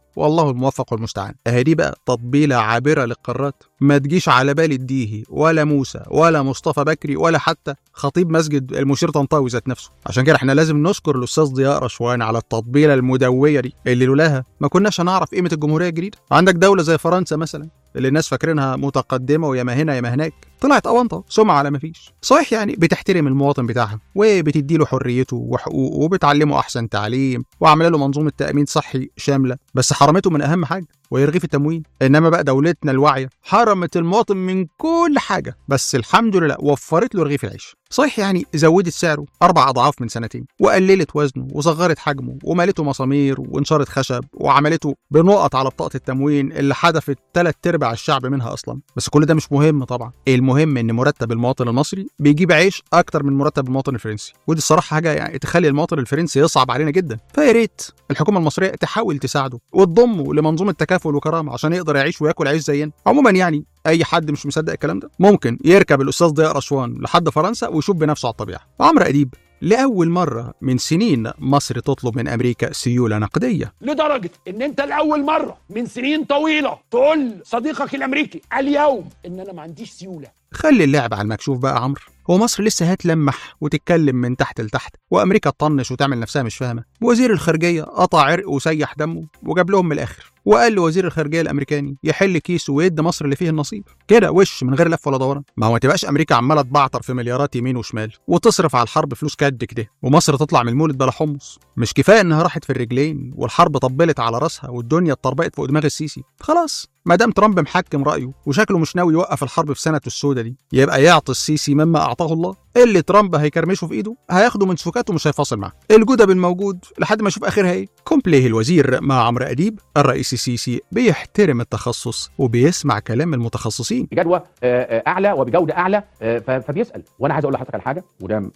A: والله الموفق والمستعان. اهي بقى تطبيله عابره للقارات، ما تجيش على بال الديهي ولا موسى ولا مصطفى بكري ولا حتى خطيب مسجد المشير طنطاوي ذات نفسه. عشان كده احنا لازم نشكر الاستاذ ضياء رشوان على التطبيله المدويه دي اللي لولاها ما كناش هنعرف قيمه الجمهوريه الجديده. عندك دوله زي فرنسا مثلا اللي الناس فاكرينها متقدمه وياما هنا ياما هناك، طلعت اونطه سمعه على ما فيش. صحيح يعني بتحترم المواطن بتاعها وبتديله حريته وحقوقه وبتعلمه احسن تعليم وعامله له منظومه تامين صحي شامله، بس حرمته من اهم حاجه وهي رغيف التموين. انما بقى دولتنا الواعيه حرمت المواطن من كل حاجه، بس الحمد لله وفرت له رغيف العيش. صحيح يعني زودت سعره 4 أضعاف من سنتين، وقللت وزنه وصغرت حجمه ومالته مسامير وانشارت خشب وعملته بنقط على بطاقه التموين اللي حدفت 3/4 الشعب منها اصلا. بس كل ده مش مهم طبعا، المهم ان مرتب المواطن المصري بيجيب عيش اكتر من مرتب المواطن الفرنسي، ودي الصراحه حاجه يعني تخلي المواطن الفرنسي يصعب علينا جدا. فيا ريت الحكومه المصريه تحاول تساعده وتضمه لمنظومه تكافل وكرامه عشان يقدر يعيش وياكل عيش زينا. عموما يعني اي حد مش مصدق الكلام ده ممكن يركب الاستاذ ضياء رشوان لحد فرنسا ويشوف بنفسه على الطبيعه. عمرو اديب: لأول مرة من سنين مصر تطلب من أمريكا سيولة نقدية،
H: لدرجة إن أنت لأول مرة من سنين طويلة تقول صديقك الأمريكي اليوم إن أنا ما عنديش سيولة.
A: خلي اللعب على المكشوف بقى عمرو. هو مصر لسه هتلمح وتتكلم من تحت لتحت وأمريكا تطنش وتعمل نفسها مش فاهمة؟ وزير الخارجية قطع عرق وسيح دمه وجاب لهم من الآخر، وقال لوزير الخارجية الأمريكاني يحل كيسه ويد مصر اللي فيه النصيب كده وش من غير لف ولا دوران. ما هو ما تبقاش أمريكا عمالة تبعتر في مليارات يمين وشمال وتصرف على الحرب فلوس كد كده ومصر تطلع من المولد بلا حمص. مش كفاية إنها راحت في الرجلين والحرب طبلت على راسها والدنيا اتطربقت فوق دماغ السيسي؟ خلاص ما دام ترامب محكم رأيه وشكله مش ناوي يوقف الحرب في سنته السوداء دي، يبقى يعطي السيسي مما أعطاه الله. اللي ترامب هيكرمشه في إيده هياخده من سكاته ومش هيفاصل معاه. الجودة بالموجود لحد ما أشوف آخرها إيه. كومبليه الوزير مع عمرو أديب: الرئيس السيسي بيحترم التخصص وبيسمع كلام المتخصصين.
B: بجدوى اعلى وبجوده اعلى، فبيسال. وانا عايز اقول لحضرتك على حاجه، وده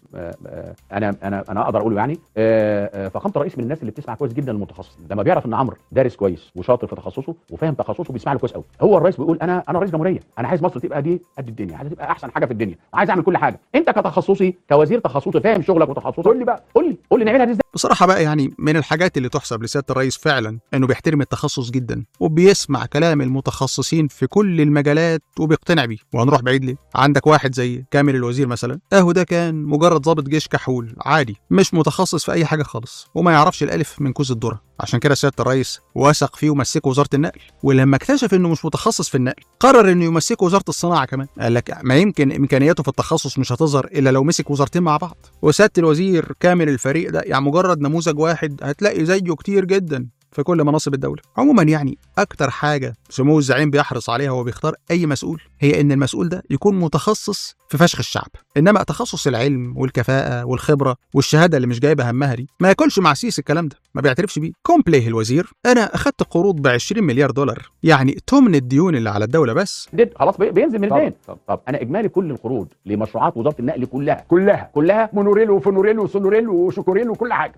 B: انا اقدر اقوله يعني. فخامه الرئيس من الناس اللي بتسمع كويس جدا المتخصص، لما بيعرف ان عمرو دارس كويس وشاطر في تخصصه وفاهم تخصصه بيسمع له كويس قوي. هو الرئيس بيقول انا رئيس جمهوريه، انا عايز مصر تبقى دي قد الدنيا، عايز تبقى احسن حاجه في الدنيا، عايز اعمل كل حاجه. انت كتخصصي كوزير تخصصي فاهم شغلك وتخصصك، قول لي بقى، قول لي نعملها ازاي.
A: بصراحه بقى يعني من الحاجات اللي تحسب لسياده الرئيس فعلا انه بيحترم التخصص جدا وبيسمع كلام المتخصصين في كل المجالات وبيقتنع بيه. وهنروح بعيد ليه؟ عندك واحد زي كامل الوزير مثلا، ده كان مجرد ضابط جيش كحول عادي مش متخصص في اي حاجه خالص وما يعرفش الالف من كوز الذره. عشان كده سياده الرئيس وثق فيه ومسكه وزاره النقل، ولما اكتشف انه مش متخصص في النقل قرر انه يمسكه وزاره الصناعه كمان. قال لك ما يمكن امكانياته في التخصص مش هتظهر الا لو مسك وزارتين مع بعض. وسياده الوزير كامل الفريق ده يعني مجرد نموذج واحد هتلاقي زيه كتير جدا في كل مناصب الدولة. عموما يعني أكتر حاجة سمو الزعيم بيحرص عليها وهو بيختار أي مسؤول هي إن المسؤول ده يكون متخصص في فشخ الشعب، إنما تخصص العلم والكفاءة والخبرة والشهادة اللي مش جايبة همها دي ما ياكلش مع سيس الكلام ده، ما بيعترفش بيه. كومبليه الوزير: أنا أخدت قروض ب20 مليار دولار، يعني تمن الديون اللي على الدولة بس.
B: خلاص بينزل من الدين. طب أنا إجمالي كل القروض لمشروعات وزارة النقل كلها مونوريل وفونوريل وسونوريل وشوكوريل وكل حاجة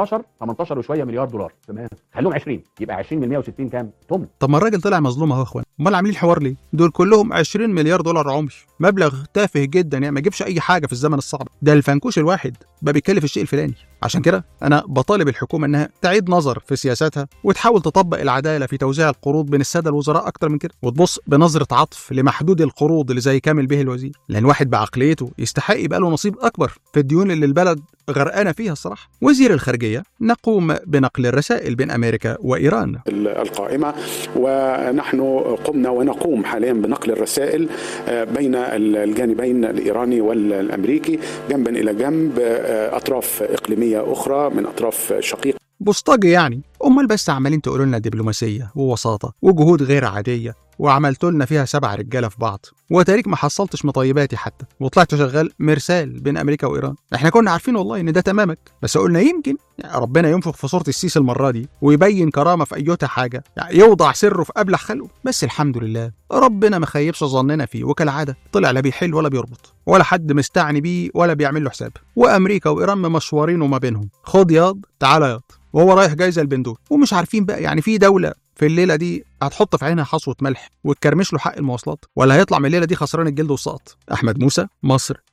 B: 18 وشوية مليار دولار. تمام، خليهم 20 يبقى 20 من 160 كام؟ تمن.
A: طب ما الراجل طلع مظلوم اهو يا اخوان، امال عاملين الحوار ليه؟ دول كلهم 20 مليار دولار عمري، مبلغ تافه جدا يعني ما يجيبش اي حاجه في الزمن الصعب ده. الفنكوش الواحد بقى بيكلف الشيء الفلاني. عشان كده انا بطالب الحكومه انها تعيد نظر في سياساتها وتحاول تطبق العداله في توزيع القروض بين الساده الوزراء اكتر من كده، وتبص بنظره عطف لمحدود القروض اللي زي كامل به الوزير، لان واحد بعقليته يستحق يبقى له نصيب اكبر في الديون اللي البلد غرقانه فيها الصراحه. وزير الخارجيه: نقوم بنقل الرسائل بين امريكا وايران
J: القائمه، ونحن قمنا ونقوم حاليا بنقل الرسائل بين الجانبين الايراني والامريكي جنبا الى جنب، اطراف اقليميه اخرى من اطراف شقيقه.
A: بوسطجي يعني. امال بس عمالين تقولوا لنا دبلوماسيه ووساطه وجهود غير عاديه وعملتوا لنا فيها 7 رجاله في بعض، وتاريخ ما حصلتش مطيباتي حتى وطلعت شغال مرسال بين امريكا وايران. احنا كنا عارفين والله ان ده تمامك، بس قلنا يمكن يعني ربنا ينفخ في صوره السيسي المره دي ويبين كرامه في ايوتا حاجه، يعني يوضع سره في ابلع خلقه. بس الحمد لله ربنا ما خيبش ظننا فيه، وكالعاده طلع لا بيحل ولا بيربط ولا حد مستعني بيه ولا بيعمل له حساب. وامريكا وايران مشوارين وما بينهم خد ياض تعالى ياض، وهو رايح جايزه البندول. ومش عارفين بقى يعني في دوله في الليله دي هتحط في عينها حصوه ملح وتكرمش له حق المواصلات، ولا هيطلع من الليله دي خسران الجلد والسقط. احمد موسى، مصر،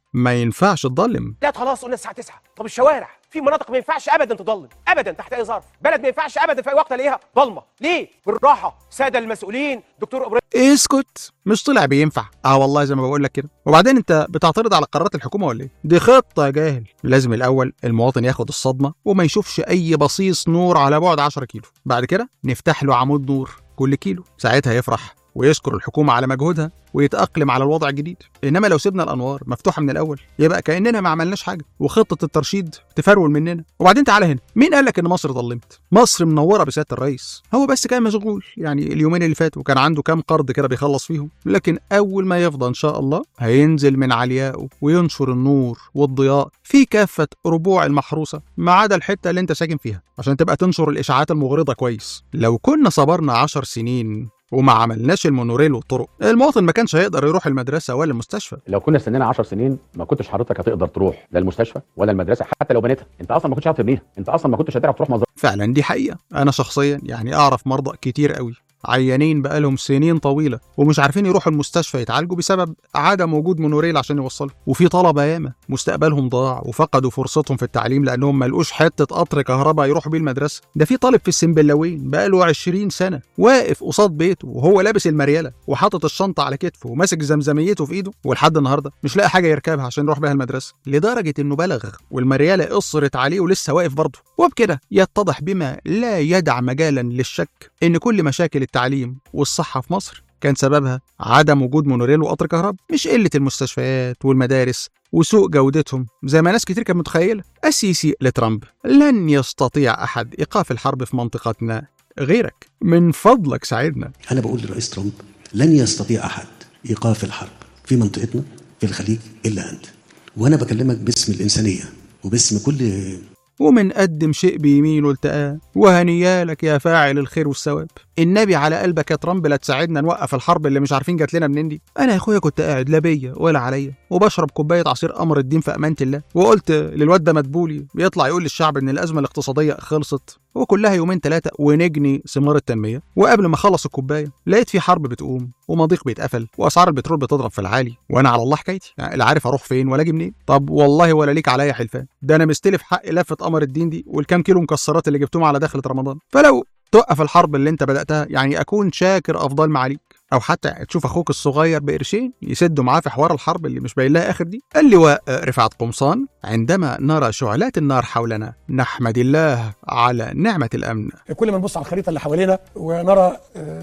A: ما ينفعش تضلم.
E: لا خلاص قلنا الساعه 9. طب الشوارع في مناطق ما ينفعش ابدا تضلم ابدا تحت اي ظرف. بلد ما ينفعش ابدا في اي وقت الاقيها ضلمه. ليه؟ بالراحه ساده المسؤولين. دكتور ابراهيم
A: اسكت، مش طلع بينفع. والله زي ما بقول لك كده. وبعدين انت بتعترض على قرارات الحكومه ولا ايه؟ دي خطه يا جاهل. لازم الاول المواطن ياخد الصدمه وما يشوفش اي بصيص نور على بعد 10 كيلو. بعد كده نفتح له عمود نور كل كيلو، ساعتها يفرح ويشكر الحكومة على مجهودها ويتأقلم على الوضع الجديد. إنما لو سيبنا الأنوار مفتوحة من الأول يبقى كأننا ما عملناش حاجة وخطة الترشيد تفرول مننا. وبعدين تعالى هنا، مين قال لك إن مصر ظلمت؟ مصر منورة بسيادة الرئيس، هو بس كان مشغول يعني اليومين اللي فاتوا كان عنده كام قرض كده بيخلص فيهم، لكن أول ما يفضى إن شاء الله هينزل من عليائه وينشر النور والضياء في كافة ربوع المحروسة ما عدا الحتة اللي أنت ساكن فيها عشان تبقى تنشر الإشاعات المغرضة كويس. لو كنا صبرنا 10 سنين وما عملناش المونوريل والطرق، المواطن ما كانش هيقدر يروح المدرسه ولا المستشفى.
B: لو كنا استنينا 10 سنين ما كنتش حضرتك هتقدر تروح لا المستشفى ولا المدرسه حتى لو بنيتها. انت اصلا ما كنتش هتعرف تبنيها، انت اصلا ما كنتش هتعرف تروح مزرعه.
A: فعلا دي حقيقه. انا شخصيا يعني اعرف مرضى كتير قوي عيانين بقالهم سنين طويله ومش عارفين يروحوا المستشفى يتعالجوا بسبب عدم وجود مونوريل عشان يوصلوا. وفي طلبه ياما مستقبلهم ضاع وفقدوا فرصتهم في التعليم لانهم ما لقوش حته قطر كهرباء يروحوا بيه المدرسه. ده في طالب في السنبلاوين بقاله 20 سنه واقف قصاد بيته وهو لابس المرياله وحاطط الشنطه على كتفه وماسك زمزميته في ايده ولحد النهارده مش لاقي حاجه يركبها عشان يروح بيها المدرسه، لدرجه انه بلغ والمرياله قصرت عليه ولسه واقف برضه. وبكده يتضح بما لا يدع مجالا للشك ان كل مشاكل التعليم والصحة في مصر كان سببها عدم وجود مونوريل وقطر كهرباء، مش قلة المستشفيات والمدارس وسوء جودتهم زي ما ناس كتير كانت متخيلة. السيسي لترامب: لن يستطيع أحد إيقاف الحرب في منطقتنا غيرك، من فضلك ساعدنا.
D: أنا بقول للرئيس ترامب لن يستطيع أحد إيقاف الحرب في منطقتنا في الخليج إلا أنت، وأنا بكلمك باسم الإنسانية وباسم كل
A: ومن قدم شيء بيمينه التقاه وهنيالك يا فاعل الخير والثواب. النبي على قلبك يا ترامب لا تساعدنا نوقف الحرب اللي مش عارفين جات لنا منين دي. انا يا اخويا كنت قاعد لا بيا ولا عليا وبشرب كوبايه عصير قمر الدين في امانه الله، وقلت للواد ده مدبولي بيطلع يقول للشعب ان الازمه الاقتصاديه خلصت وكلها يومين 3 ونجني ثمار التنميه، وقبل ما اخلص الكوبايه لقيت في حرب بتقوم ومضيق بيتقفل واسعار البترول بتضرب في العالي، وانا على الله حكايتي يعني لا عارف اروح فين ولا اجي منين. طب والله ولا ليك عليا حلفان، ده انا مستلف حق لفه قمر الدين دي والكام كيلو مكسرات اللي جبتهم على دخلة رمضان. فلو توقف الحرب اللي انت بدأتها يعني اكون شاكر افضل معاليك، او حتى تشوف اخوك الصغير بقرشين يسدوا معاه في حوار الحرب اللي مش باين لها اخر دي. اللواء رفعت قمصان: عندما نرى شعلات النار حولنا نحمد الله على نعمة الامن.
K: كل ما نبص على الخريطة اللي حوالينا ونرى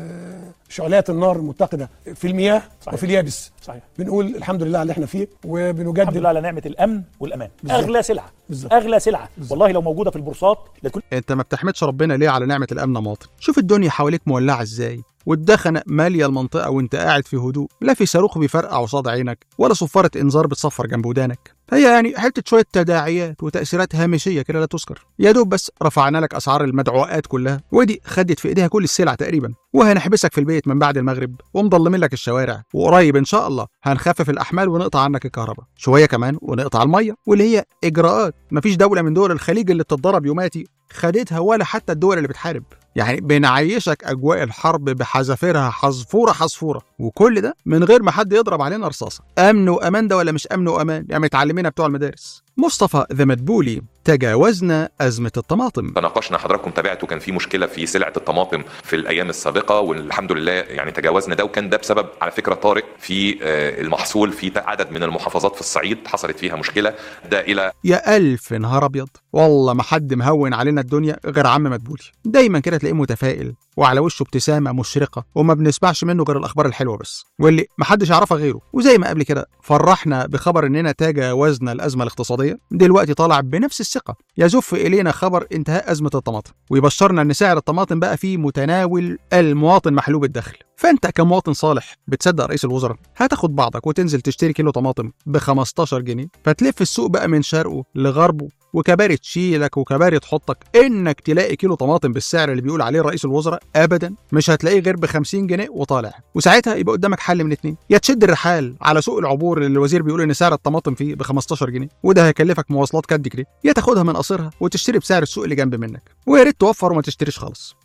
K: شعلات النار المتقدة في المياه صحيح. وفي اليابس صحيح. بنقول الحمد لله على اللي احنا فيه وبنجدد
C: الحمد لله على نعمة الامن والامان. بالزبط. اغلى سلعة بالزبط. اغلى سلعة بالزبط. والله لو موجودة في البورصات لكل...
A: انت ما بتحمدش ربنا ليه على نعمة الامن يا مواطن؟ شوف الدنيا حواليك مولعة ازاي والدخنة مالية المنطقة وانت قاعد في هدوء، لا في صاروخ بيفرقع قصاد عينك ولا صفارة انذار بتصفر جنب ودانك. هي يعني حتة شوية تداعيات وتأثيرات هامشية كده لا تذكر. يا دوب بس رفعنا لك أسعار المدعوقات كلها ودي خدت في إيديها كل السلع تقريبا، وهنحبسك في البيت من بعد المغرب ومضلمين لك الشوارع، وقريب إن شاء الله هنخفف الأحمال ونقطع عنك الكهرباء شوية كمان ونقطع المية، واللي هي إجراءات مفيش دولة من دول الخليج اللي بتتضرب يوماتي خدتها ولا حتى الدول اللي بتحارب. يعني بنعيشك أجواء الحرب بحذافيرها حصفورة حصفورة، وكل ده من غير ما حد يضرب علينا رصاصة. أمن وأمان ده ولا مش أمن وأمان؟ يعني متعلمينها بتوع المدارس. مصطفى ذا مدبولي: تجاوزنا أزمة الطماطم.
G: تناقشنا حضراتكم تابعتوا كان في مشكلة في سلعة الطماطم في الأيام السابقة والحمد لله يعني تجاوزنا ده، وكان ده بسبب على فكرة طارئ في المحصول في عدد من المحافظات في الصعيد حصلت فيها مشكلة ده إلى
A: يا ألف نهار أبيض. والله ما حد مهون علينا الدنيا غير عم مدبولي، دايما كده تلاقيه متفائل وعلى وشه ابتسامة مشرقة وما بنسمعش منه غير الأخبار الحلوة بس واللي محدش يعرفها غيره. وزي ما قبل كده فرحنا بخبر إننا تجاوزنا الأزمة الاقتصادية، دلوقتي طالع بنفس الثقة يزف إلينا خبر انتهاء أزمة الطماطم ويبشرنا إن سعر الطماطم بقى في متناول المواطن محلوب الدخل. فأنت كمواطن صالح بتصدق رئيس الوزراء هتاخد بعضك وتنزل تشتري كيلو طماطم ب15 جنيه، فتلف السوق بقى من شرقه لغربه وكباري تشيلك وكباري تحطك انك تلاقي كيلو طماطم بالسعر اللي بيقول عليه رئيس الوزراء؟ ابدا، مش هتلاقيه غير ب50 جنيه وطالع. وساعتها يبقى قدامك حل من اتنين: يا تشد الرحال على سوق العبور اللي الوزير بيقول ان سعر الطماطم فيه ب15 جنيه وده هيكلفك مواصلات كد كده، يا تاخدها من قصرها وتشتري بسعر السوق اللي جنب منك، ويا ريت توفر وما تشتريش خالص.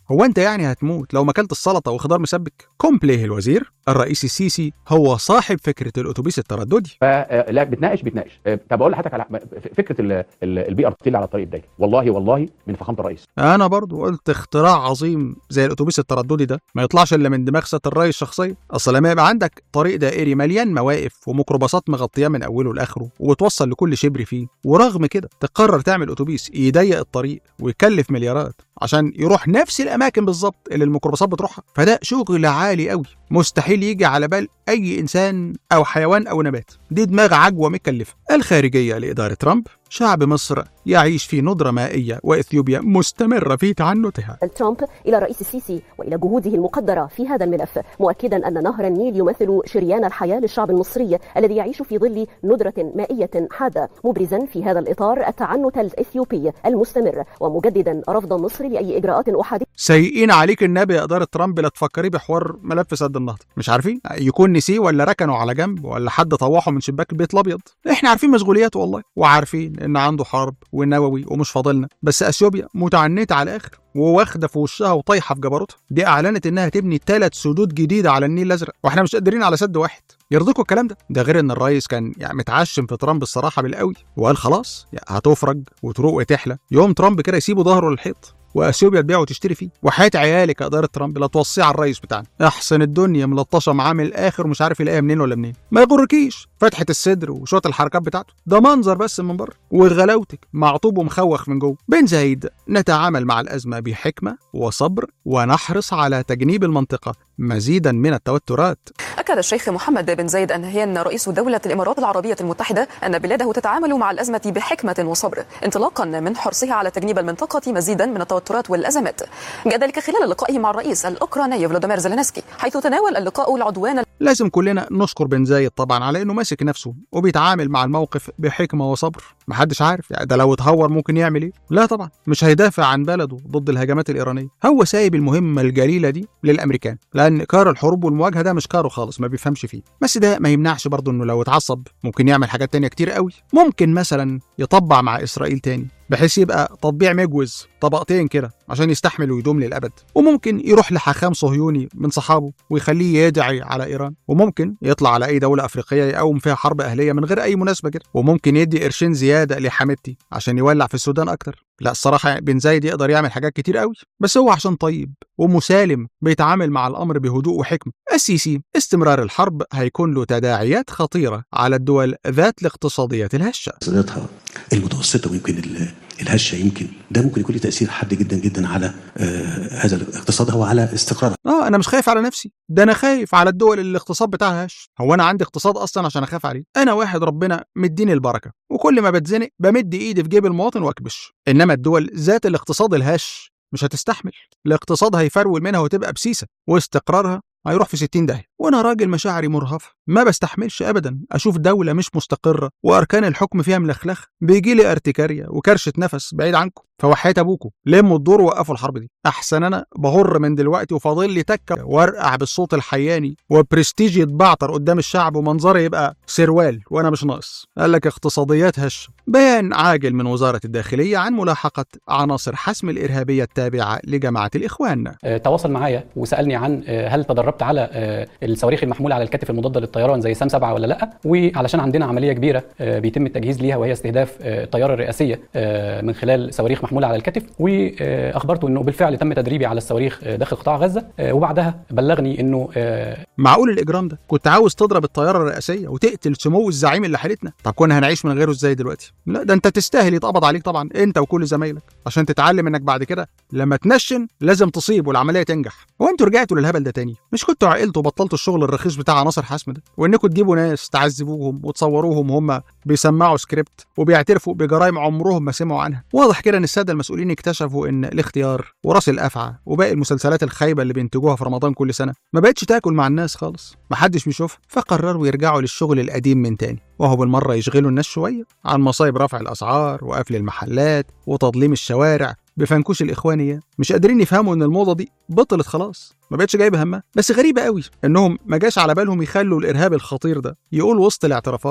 A: هو انت يعني هتموت لو ما اكلت السلطه وخضار مسبك؟ كومبليه الوزير الرئيس السيسي هو صاحب فكره الاتوبيس الترددي.
B: فلا بتناقش طب اقول لحضرتك على فكره البي ار تي اللي على الطريق الدايري، والله من فخامه الرئيس.
A: انا برضو قلت اختراع عظيم زي الاتوبيس الترددي ده ما يطلعش الا من دماغ سياده الرئيس شخصيا. اصل لما يبقى عندك طريق دائري مليان مواقف وميكروباصات مغطياه من اوله لاخره وبتوصل لكل شبر فيه، ورغم كده تقرر تعمل اتوبيس يضيق الطريق ويكلف مليارات عشان يروح نفس الاماكن بالظبط اللي الميكروباصات بتروحها، فده شغل عالي قوي مستحيل يجي على بال اي انسان او حيوان او نبات. دي دماغ عجوه مكلفه. الخارجيه لاداره ترامب: شعب مصر يعيش في ندرة مائية وإثيوبيا مستمرة في تعنتها.
L: ترامب إلى الرئيس السيسي وإلى جهوده المقدرة في هذا الملف، مؤكدا أن نهر النيل يمثل شريان الحياة للشعب المصري الذي يعيش في ظل ندرة مائية حادة، مبرزا في هذا الإطار التعنت الإثيوبي المستمر ومجددا رفض مصر لأي إجراءات أحادية.
A: سيئين عليك النبي يا إدارة ترامب لا تفكري بحوار ملف سد النهضة. مش عارفين يكون نسيه ولا ركنوا على جنب ولا حد طوحه من شباك البيت الأبيض. إحنا عارفين مشغولياته والله، وعارفين إن عنده حرب ونووي ومش فاضلنا، بس اثيوبيا متعنته على الاخر وواخده في وشها وطايحه في جبروتها. دي اعلنت انها تبني 3 سدود جديده على النيل الازرق، واحنا مش قادرين على سد واحد. يرضيكم الكلام ده؟ ده غير ان الرئيس كان يعني متعشم في ترامب الصراحه بالقوي، وقال خلاص هتفرج وتروق وتحلى. يوم ترامب كده يسيبه ظهره للحيط واثيوبيا تبيع وتشتري فيه. وحياه عيالك يا اداره ترامب لا توصيه على الرئيس بتاعنا، احسن الدنيا ملطشه معاه من الاخر ومش عارف يلاقيها منين ولا منين. ما يغركيش فتحه الصدر وشويه الحركات بتاعته، ده منظر بس من بره، وغلاوتك معطوب ومخوخ من جوه. بن زايد: نتعامل مع الازمه بحكمه وصبر ونحرص على تجنيب المنطقه مزيدا من التوترات.
M: أكد الشيخ محمد بن زايد النهيان رئيس دولة الإمارات العربية المتحدة أن بلاده تتعامل مع الأزمة بحكمة وصبر، انطلاقا من حرصها على تجنيب المنطقة مزيدا من التوترات والأزمات. جاء ذلك خلال لقائه مع الرئيس الأوكراني فلوديمير زيلينسكي، حيث تناول اللقاء العدوان.
A: لازم كلنا نشكر بن زايد طبعا على انه ماسك نفسه وبيتعامل مع الموقف بحكمه وصبر. محدش عارف يعني ده لو اتهور ممكن يعمل ايه. لا طبعا مش هيدافع عن بلده ضد الهجمات الايرانيه، هو سايب المهمه الجليله دي للامريكان، لان كار الحروب والمواجهه ده مش كاره خالص، ما بيفهمش فيه. بس ده ما يمنعش برضه انه لو اتعصب ممكن يعمل حاجات تانية كتير قوي. ممكن مثلا يطبع مع اسرائيل تاني بحيث يبقى تطبيع مجوز طبقتين كده عشان يستحمل ويدوم للأبد. وممكن يروح لحاخام صهيوني من صحابه ويخليه يدعي على إيران، وممكن يطلع على أي دولة أفريقية يقوم فيها حرب أهلية من غير أي مناسبة كده، وممكن يدي قرشين زيادة لحميدتي عشان يولع في السودان أكتر. لا الصراحة بن زايد يقدر يعمل حاجات كتير قوي، بس هو عشان طيب ومسالم بيتعامل مع الأمر بهدوء وحكمة. السيسي: استمرار الحرب هيكون له تداعيات خطيرة على الدول ذات الاقتصاديات الهشة.
D: اقتصادياتها المتوسطة ويمكن الهشة، يمكن ده ممكن يكون له تأثير حاد جدا جدا على هذا الاقتصاد وعلى استقرارها.
A: أنا مش خايف على نفسي، ده أنا خايف على الدول اللي الاقتصاد بتاعها هش. هو أنا عندي اقتصاد أصلا عشان أخاف عليه؟ أنا واحد ربنا مديني البركة، وكل ما بتزنق بمد إيدي في جيب المواطن وأكبش. إنما الدول ذات الاقتصاد الهش مش هتستحمل، الاقتصاد هيفرول منها وتبقى بسيسة، واستقرارها هيروح في 60 داهية. وانا راجل مشاعري مرهفة، ما بستحملش ابدا اشوف دولة مش مستقرة واركان الحكم فيها ملخلخة. بيجي لي ارتكارية وكرشة نفس بعيد عنكم. فوحيت ابوكم لموا الدور ووقفوا الحرب دي، احسن انا بغر من دلوقتي وفاضل لي تكه وارقع بالصوت الحياني وبرستيجي يتبعتر قدام الشعب ومنظري يبقى سروال وانا مش ناقص. قال لك اقتصاديات هش. بيان عاجل من وزارة الداخلية عن ملاحقة عناصر حسم الإرهابية التابعة لجماعة الإخوان.
N: تواصل معايا وسألني عن هل تدربت على الصواريخ المحمولة على الكتف المضادة للطيران زي سام 7 ولا لا، وعلشان عندنا عملية كبيرة بيتم التجهيز ليها وهي استهداف الطيارة الرئاسية من خلال صواريخ محمولة على الكتف، واخبرته انه بالفعل تم تدريبي على الصواريخ داخل قطاع غزة، وبعدها بلغني انه
A: معقول الاجرام ده؟ كنت عاوز تضرب الطيارة الرئاسية وتقتل سمو الزعيم اللي حالتنا؟ طب كنا هنعيش من غيره ازاي دلوقتي؟ لا ده انت تستاهل يتقبض عليك طبعا انت وكل زمايلك، عشان تتعلم انك بعد كده لما تنشن لازم تصيب والعملية تنجح. وانتوا رجعتوا للهبل ده تاني؟ مش كنتوا عقلتوا وبطلتوا الشغل الرخيص بتاع عناصر حسم ده، وانكم تجيبوا ناس تعذبوهم وتصوروهم وهم بيسمعوا سكريبت وبيعترفوا بجرائم عمرهم ما سمعوا عنها؟ واضح كده ان الساده المسؤولين اكتشفوا ان الاختيار وراس الافعى وباقي المسلسلات الخايبه اللي بينتجوها في رمضان كل سنه ما بقتش تاكل مع الناس خالص، محدش بيشوفها، فقرروا يرجعوا للشغل القديم من تاني، وهو بالمره يشغلوا الناس شويه عن مصايب رفع الاسعار وقفل المحلات وتضليم الشوارع بفنكوش الإخوانية. مش قادرين يفهموا إن الموضة دي بطلت خلاص، ما بقتش جايبه همها. بس غريبة قوي إنهم ما جاش على بالهم يخلوا الإرهاب الخطير ده يقول وسط الاعترافات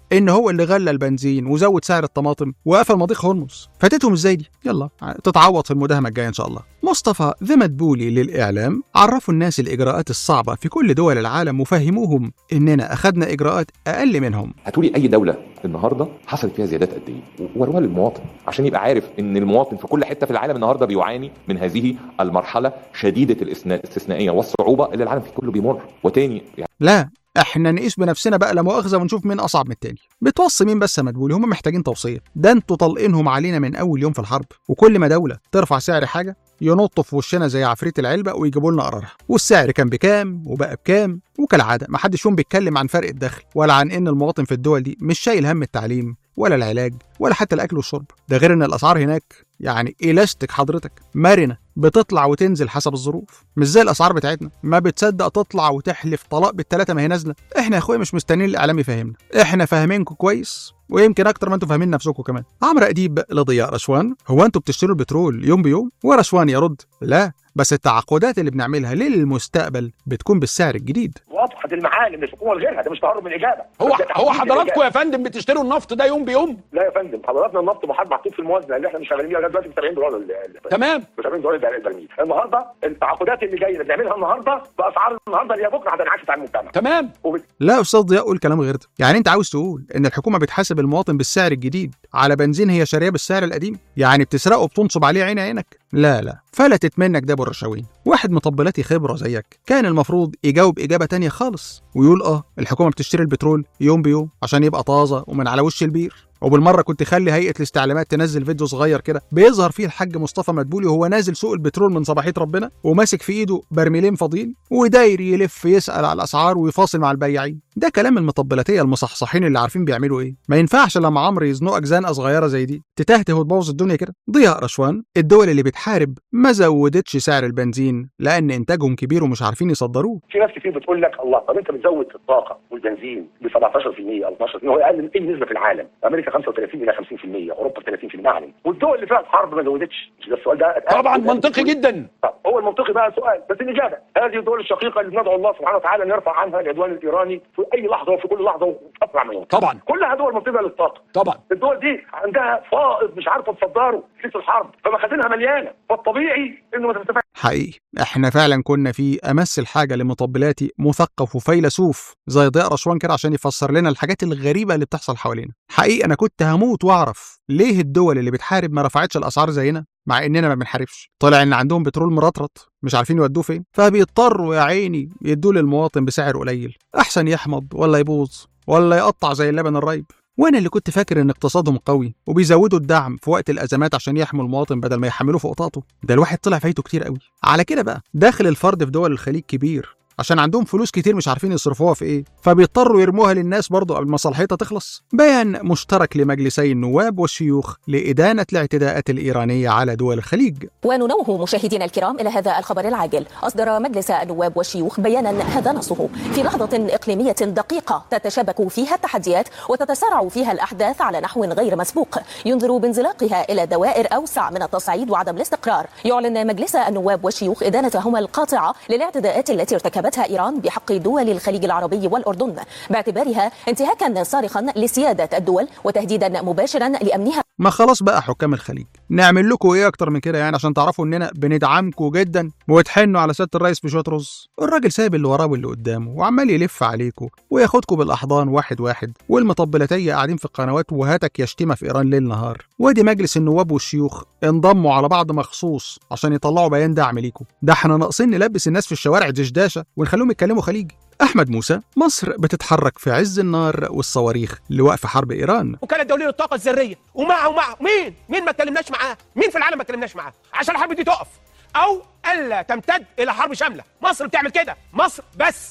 A: ان هو اللي غلى البنزين وزود سعر الطماطم وقفل مضيق هرمز. فاتتهم ازاي دي؟ يلا تتعوض في المداهمه الجايه ان شاء الله. مصطفى ذي مدبولي للاعلام عرفوا الناس الاجراءات الصعبه في كل دول العالم وفهموهم اننا اخذنا اجراءات اقل منهم.
G: هتقولي اي دوله النهارده حصلت فيها زيادات قد ايه وروها للمواطن عشان يبقى عارف ان المواطن في كل حته في العالم النهارده بيعاني من هذه المرحله شديده الاستثنائيه والصعوبه اللي العالم كله بيمر. وتاني
A: لا احنا نقيس بنفسنا بقى لا مؤاخذه ونشوف مين اصعب من التاني. بتوصي مين بس يا مدبولي؟ هم محتاجين توصيه؟ ده انتوا طالقينهم علينا من اول يوم في الحرب، وكل ما دوله ترفع سعر حاجه ينطوا في وشنا زي عفريت العلبه ويجيبوا لنا قرارها، والسعر كان بكام وبقى بكام، وكالعاده ما حدش فيهم بيتكلم عن فرق الدخل ولا عن ان المواطن في الدول دي مش شايل هم التعليم ولا العلاج ولا حتى الاكل والشرب. ده غير ان الاسعار هناك يعني الاستيك حضرتك، مرنه بتطلع وتنزل حسب الظروف، مش زي الاسعار بتاعتنا ما بتصدق تطلع وتحلف طلاق بالثلاثه ما هي نازله. احنا يا اخويا مش مستنيين الاعلام يفهمنا، احنا فاهمينكم كويس ويمكن اكتر ما انتم فاهمين نفسكم كمان. عمرو اديب لضياء رشوان: هو انتم بتشتروا البترول يوم بيوم؟ ورشوان يرد: لا، بس التعاقدات اللي بنعملها للمستقبل بتكون بالسعر الجديد.
I: واضحه المعالم الحكومه وغيرها، ده مش تهرب من الاجابه.
H: هو حضراتكم يا فندم بتشتروا النفط ده يوم بيوم؟
I: لا يا فندم، حضراتنا النفط محطوط في الموازنه اللي احنا مش شغالين بيها لغايه دلوقتي ب 70 دولار.
H: تمام،
I: ب 70 دولار البرميل. النهارده التعاقدات اللي جايه اللي بنعملها النهارده باسعار النهارده اللي هي بكره هتنعكس على المجتمع.
H: تمام.
A: لا استاذ ضياء قول كلام غير ده. يعني انت عاوز تقول ان الحكومه بتحاسب المواطن بالسعر الجديد على بنزين هي شاريه بالسعر القديم؟ يعني بتسرقه وبتنصب عليه عين عينك؟ لا فلتت منك ده بالرشاوين. واحد مطبلاتي خبره زيك كان المفروض يجاوب اجابه تانية خالص ويقول الحكومه بتشتري البترول يوم بيوم عشان يبقى طازه ومن على وش البير. وبالمره كنت خلي هيئه الاستعلامات تنزل فيديو صغير كده بيظهر فيه الحاج مصطفى مدبولي وهو نازل سوق البترول من صباحيه ربنا وماسك في ايده برميلين فاضيين وداير يلف يسال على الاسعار ويفاصل مع البياعين. ده كلام المطبلاتيه المصحصحين اللي عارفين بيعملوا ايه. ما ينفعش لما عمرو يزنقك زنقه صغيره زي دي تتهته وتبوظ الدنيا كده. ضياء رشوان: الدول اللي بتحارب ما زودتش سعر البنزين لان انتاجهم كبير ومش عارفين يصدروه.
I: في ناس كتير بتقول لك الله، طب انت بتزود الطاقه والبنزين ب 17% او 12%، هو اقل من اي نسبه في العالم. امريكا 35 الى 50%، اوروبا 30%، يعني والدول اللي فيها حرب ما زودتش. مش ده السؤال ده؟
H: طبعا منطقي جدا.
I: طب هو المنطقي بقى سؤال، بس الاجابه هذه الدول الشقيقه اللي ندعو الله سبحانه وتعالى ان يرفع عنها العدوان الايراني في اي لحظه وفي كل لحظه واسرع منهم.
H: طبعا
I: كلها دول منتجه للطاقه.
H: طبعا
I: الدول دي عندها فائض مش عارفه تصدره في الحرب، فمخازنها مليانه، فالطبيعي انه ما ترتفعش.
A: حقيقي احنا فعلا كنا في امس الحاجه لمطبلاتي مثقف وفيلسوف زي ضياء رشوان كده عشان يفسر لنا الحاجات الغريبه اللي بتحصل حوالينا. حقيقي انا كنت هموت واعرف ليه الدول اللي بتحارب ما رفعتش الاسعار زينا مع اننا ما بنحاربش. طلع ان عندهم بترول مرطرط مش عارفين يودوه فين، فبيضطروا يا عيني يدوه للمواطن بسعر قليل احسن يحمض ولا يبوظ ولا يقطع زي اللبن الرايب. وانا اللي كنت فاكر ان اقتصادهم قوي وبيزودوا الدعم في وقت الازمات عشان يحموا المواطن بدل ما يحملوه فوق طاقته. ده الواحد طلع فايته كتير قوي. على كده بقى داخل الفرد في دول الخليج كبير عشان عندهم فلوس كتير مش عارفين يصرفوها في ايه، فبيضطروا يرموها للناس برضه قبل ما صلاحيتها تخلص. بيان مشترك لمجلسي النواب والشيوخ لإدانة الاعتداءات الإيرانية على دول الخليج.
L: وننوه مشاهدينا الكرام إلى هذا الخبر العاجل. أصدر مجلس النواب والشيوخ بيانا هذا نصه: في لحظة إقليمية دقيقة تتشابك فيها التحديات وتتسارع فيها الأحداث على نحو غير مسبوق ينذر بانزلاقها إلى دوائر أوسع من التصعيد وعدم الاستقرار، يعلن مجلس النواب والشيوخ إدانتهما القاطعة للاعتداءات التي ارتكبتها إيران بحق دول الخليج العربي والأردن باعتبارها انتهاكا صارخا لسيادة الدول وتهديدا مباشرا لأمنها.
A: ما خلاص بقى حكام الخليج، نعمل لكم ايه اكتر من كده يعني عشان تعرفوا اننا بندعمكم جدا وتحنوا على سيادة الرئيس بشوية رز؟ الراجل سايب اللي وراه واللي قدامه وعمال يلف عليكم وياخدكم بالاحضان واحد واحد، والمطبلاتيه قاعدين في القنوات وهاتك يشتمه في ايران ليل نهار. وادي مجلس النواب والشيوخ انضموا على بعض مخصوص عشان يطلعوا بيان دعم ليكم. ده احنا ناقصين نلبس الناس في الشوارع دشداشه ونخليهم يتكلموا خليجي. أحمد موسى: مصر بتتحرك في عز النار والصواريخ لوقف حرب إيران.
E: وكالة الدولية للطاقة الذرية ومعه مين ما اتكلمناش معاه؟ مين في العالم ما اتكلمناش معاه عشان الحرب دي تقف أو ألا تمتد إلى حرب شاملة؟ مصر بتعمل كده. مصر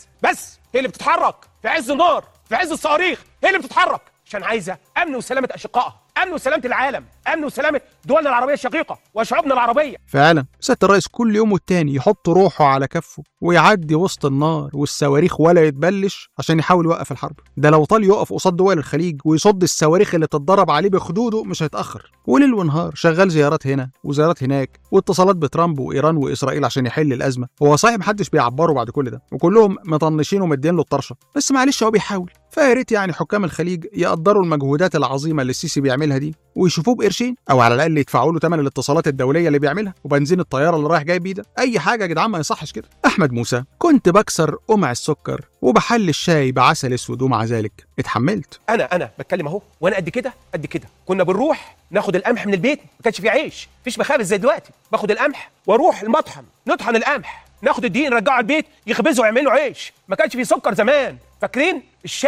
E: بس هي اللي بتتحرك في عز النار في عز الصواريخ، هي اللي بتتحرك عشان عايزة أمن وسلامة أشقائها، أمن وسلامة العالم، أمن وسلامة دولنا العربية الشقيقة وشعوبنا العربية.
A: فعلا سيادة الرئيس كل يوم والتاني يحط روحه على كفه ويعدي وسط النار والصواريخ ولا يتبلش عشان يحاول يوقف الحرب. ده لو طال يقف قصاد دول الخليج ويصد الصواريخ اللي بتتضرب عليه بخدوده مش هيتأخر. وليل ونهار شغال زيارات هنا وزيارات هناك واتصالات بترامب وإيران وإسرائيل عشان يحل الأزمة. هو صحيح محدش بيعبره بعد كل ده وكلهم مطنشين ومدين له الطرشة، بس معلش هو بيحاول. فيا ريت يعني حكام الخليج يقدروا المجهودات العظيمه اللي السيسي بيعملها دي ويشوفوه بقرشين، او على الاقل يدفعوا له ثمن الاتصالات الدوليه اللي بيعملها وبنزين الطياره اللي رايح جاي بيه ده. اي حاجه يا جدعان، ما يصحش كده. احمد موسى: كنت بكسر قمع السكر وبحل الشاي بعسل اسود ومع ذلك اتحملت.
E: انا بتكلم اهو وانا قد كده قد كده. كنا بنروح ناخد القمح من البيت، ما كانش فيه عيش، مفيش مخابز زي دلوقتي. باخد القمح واروح المطحن نطحن القمح، ناخد الدقيق نرجعه البيت يخبزوا ويعملوا عيش. ما كانش فيه سكر زمان. فاكرين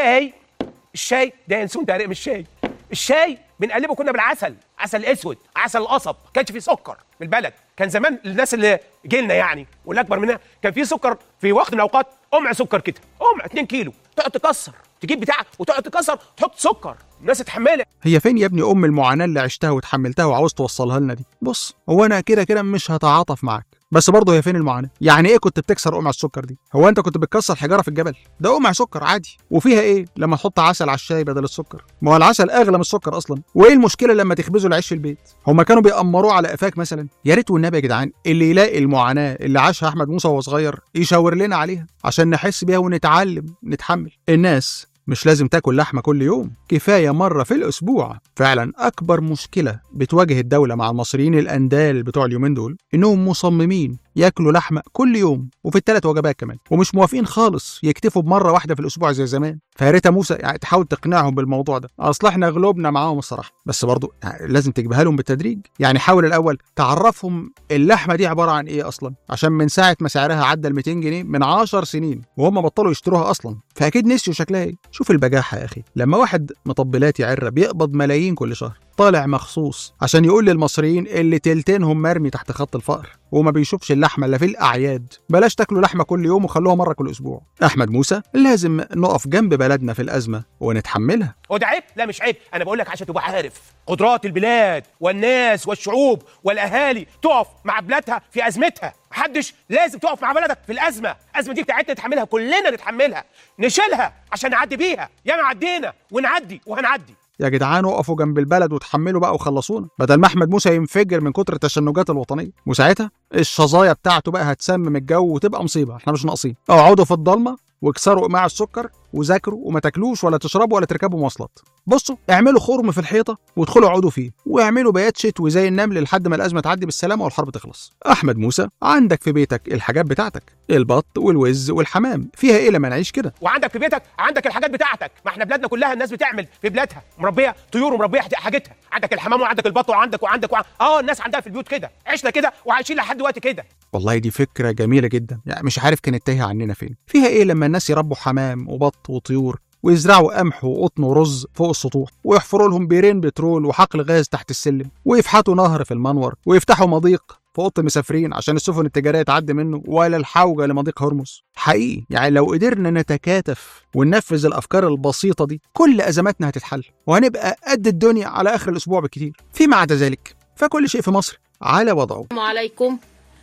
E: الشاي ده ينسون تقريبا مش الشاي بنقلبه كنا بالعسل، عسل اسود، عسل القصب. ما كانش فيه سكر في البلد. كان زمان الناس اللي جيلنا يعني والاكبر مننا كان فيه سكر في وقت من الاوقات، قمع سكر كده، قمع 2 كيلو، تقعد تكسر، تجيب بتاعك وتقعد تكسر تحط سكر، الناس اتحملت.
A: هي فين يا ابني المعاناه اللي عشتها وتحملتها وعاوز توصلها لنا دي؟ بص، هو انا كده مش هتعاطف معاك، بس برضه هي فين المعاناه؟ يعني ايه كنت بتكسر قمع السكر دي؟ هو انت كنت بتكسر حجاره في الجبل؟ ده قمع سكر عادي. وفيها ايه لما تحط عسل على الشاي بدل السكر؟ ما هو العسل اغلى من السكر اصلا. وايه المشكله لما تخبزوا العيش في البيت؟ هما كانوا بيأمروه على قفاك مثلا؟ يا ريت والنبي يا جدعان اللي يلاقي المعاناه اللي عاشها احمد موسى وهو صغير يشاور لنا عليها عشان نحس بيها ونتعلم نتحمل. الناس مش لازم تاكل لحمة كل يوم، كفاية مرة في الأسبوع. فعلا أكبر مشكلة بتواجه الدولة مع المصريين الأندال بتوع اليومين دول إنهم مصممين ياكلوا لحمة كل يوم وفي ال3 وجبات كمان، ومش موافقين خالص يكتفوا بمرة واحدة في الأسبوع زي زمان. فيا ريت موسى يعني تحاول تقنعهم بالموضوع ده. أصل احنا غلوبنا معاهم الصراحة، بس برضو يعني لازم تجيبها لهم بالتدريج. يعني حاول الأول تعرفهم اللحمة دي عبارة عن إيه أصلا، عشان من ساعة ما سعرها عدى ال 200 جنيه من 10 سنين وهم بطلوا يشتروها أصلا، فأكيد نسيوا شكلها إيه. شوف البجاحة يا أخي، لما واحد مطبلات عرة بيقبض ملايين كل شهر طالع مخصوص عشان يقول للمصريين اللي تلتينهم مرمي تحت خط الفقر وما بيشوفش اللحمه الا في الاعياد بلاش تاكلوا لحمه كل يوم وخلوها مره كل اسبوع. احمد موسى: لازم نقف جنب بلدنا في الازمه ونتحملها.
E: هو ده عيب؟ لا مش عيب. انا بقول لك عشان تبقى عارف قدرات البلاد والناس والشعوب والاهالي تقف مع بلادها في ازمتها. محدش لازم تقف مع بلدك في الازمه دي بتاعتنا نتحملها، كلنا نتحملها، نشيلها عشان نعدي بيها. ياما عدينا ونعدي وهنعدي.
A: يا جدعان وقفوا جنب البلد وتحملوا بقى وخلصونا، بدل ما احمد موسى ينفجر من كتر التشنجات الوطنيه. وساعتها الشظايا بتاعته بقى هتسمم الجو وتبقى مصيبه. احنا مش ناقصين. اقعدوا في الضلمه واكسروا قماع السكر وذاكروا وما تاكلوش ولا تشربوا ولا تركبوا مواصلات. بصوا، اعملوا خرم في الحيطه وادخلوا اقعدوا فيه واعملوا بيات شتوي زي النمل لحد ما الازمه تعدي بالسلامه والحرب تخلص. احمد موسى: عندك في بيتك الحاجات بتاعتك، البط والوز والحمام، فيها ايه لما نعيش كده؟
E: وعندك في بيتك عندك الحاجات بتاعتك. ما احنا بلادنا كلها الناس بتعمل في بلادها، مربيه طيور ومربيه حاجتها. عندك الحمام وعندك البط وعندك الناس عندها في البيوت كده. عشنا كده وعايشين لحد دلوقتي كده.
A: والله دي فكره جميله جدا، يعني مش عارف كانت تايهه عننا فين. فيها ايه لما الناس يربوا حمام وبط وطيور ويزرعوا قمح وقطن ورز فوق السطوح ويحفروا لهم بيرين بترول وحقل غاز تحت السلم ويفحتوا نهر في المنور ويفتحوا مضيق في اوضه المسافرين عشان السفن التجاريه تعدي منه ولا الحوجه لمضيق هرمز؟ حقيقي يعني لو قدرنا نتكاتف وننفذ الافكار البسيطه دي كل ازماتنا هتتحل وهنبقى قد الدنيا على اخر الاسبوع بالكتير. فيما عدا ذلك فكل شيء في مصر على وضعه.
O: السلام عليكم.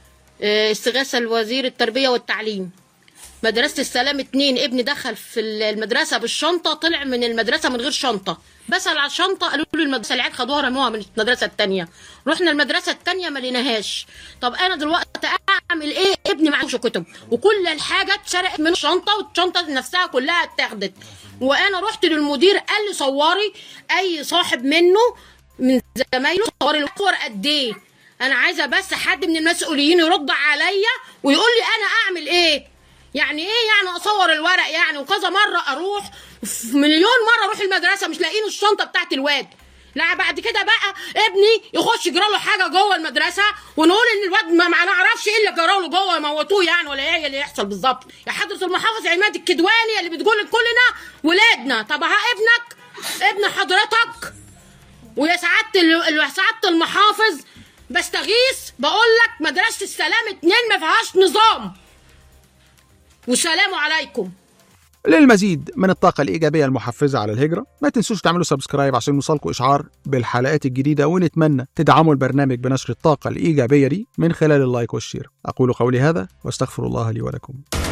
O: استغاثه لوزير التربيه والتعليم. مدرسة السلام 2 ابني دخل في المدرسة بالشنطة، طلع من المدرسة من غير شنطة. بسأل على الشنطة قالوا له المدرسة العيال خدوها رموها من المدرسة التانية. رحنا المدرسة التانية ما لقيناهاش. طب أنا دلوقتي أعمل إيه؟ ابني معهوش كتب وكل الحاجة اتسرقت من الشنطة والشنطة نفسها كلها اتاخدت. وأنا رحت للمدير قال لي صوري أي صاحب منه من زمايله صوري الصور قد إيه. أنا عايزة بس حد من المسؤولين يرد عليا ويقول لي أنا أعمل إيه؟ يعني ايه يعني اصور الورق يعني؟ وكذا مره اروح مليون مره اروح المدرسه مش لاقيين الشنطه بتاعت الواد. لا بعد كده بقى ابني يخش يجرى له حاجه جوه المدرسه ونقول ان الواد ما نعرفش ايه اللي جرى له جوه، يموتوه يعني ولا ايه اللي يحصل بالظبط؟ يا حضره المحافظ عماد الكدواني اللي بتقول لكلنا ولادنا. طب ها ابن حضرتك ويا سعاده المحافظ بستغيث بقول لك مدرسه السلام 2 ما فيهاش نظام. والسلام عليكم.
A: للمزيد من الطاقة الإيجابية المحفزة على الهجرة ما تنسوش تعملوا سبسكرايب عشان يوصلكوا إشعار بالحلقات الجديدة، ونتمنى تدعموا البرنامج بنشر الطاقة الإيجابية دي من خلال اللايك والشير. أقول قولي هذا واستغفر الله لي ولكم.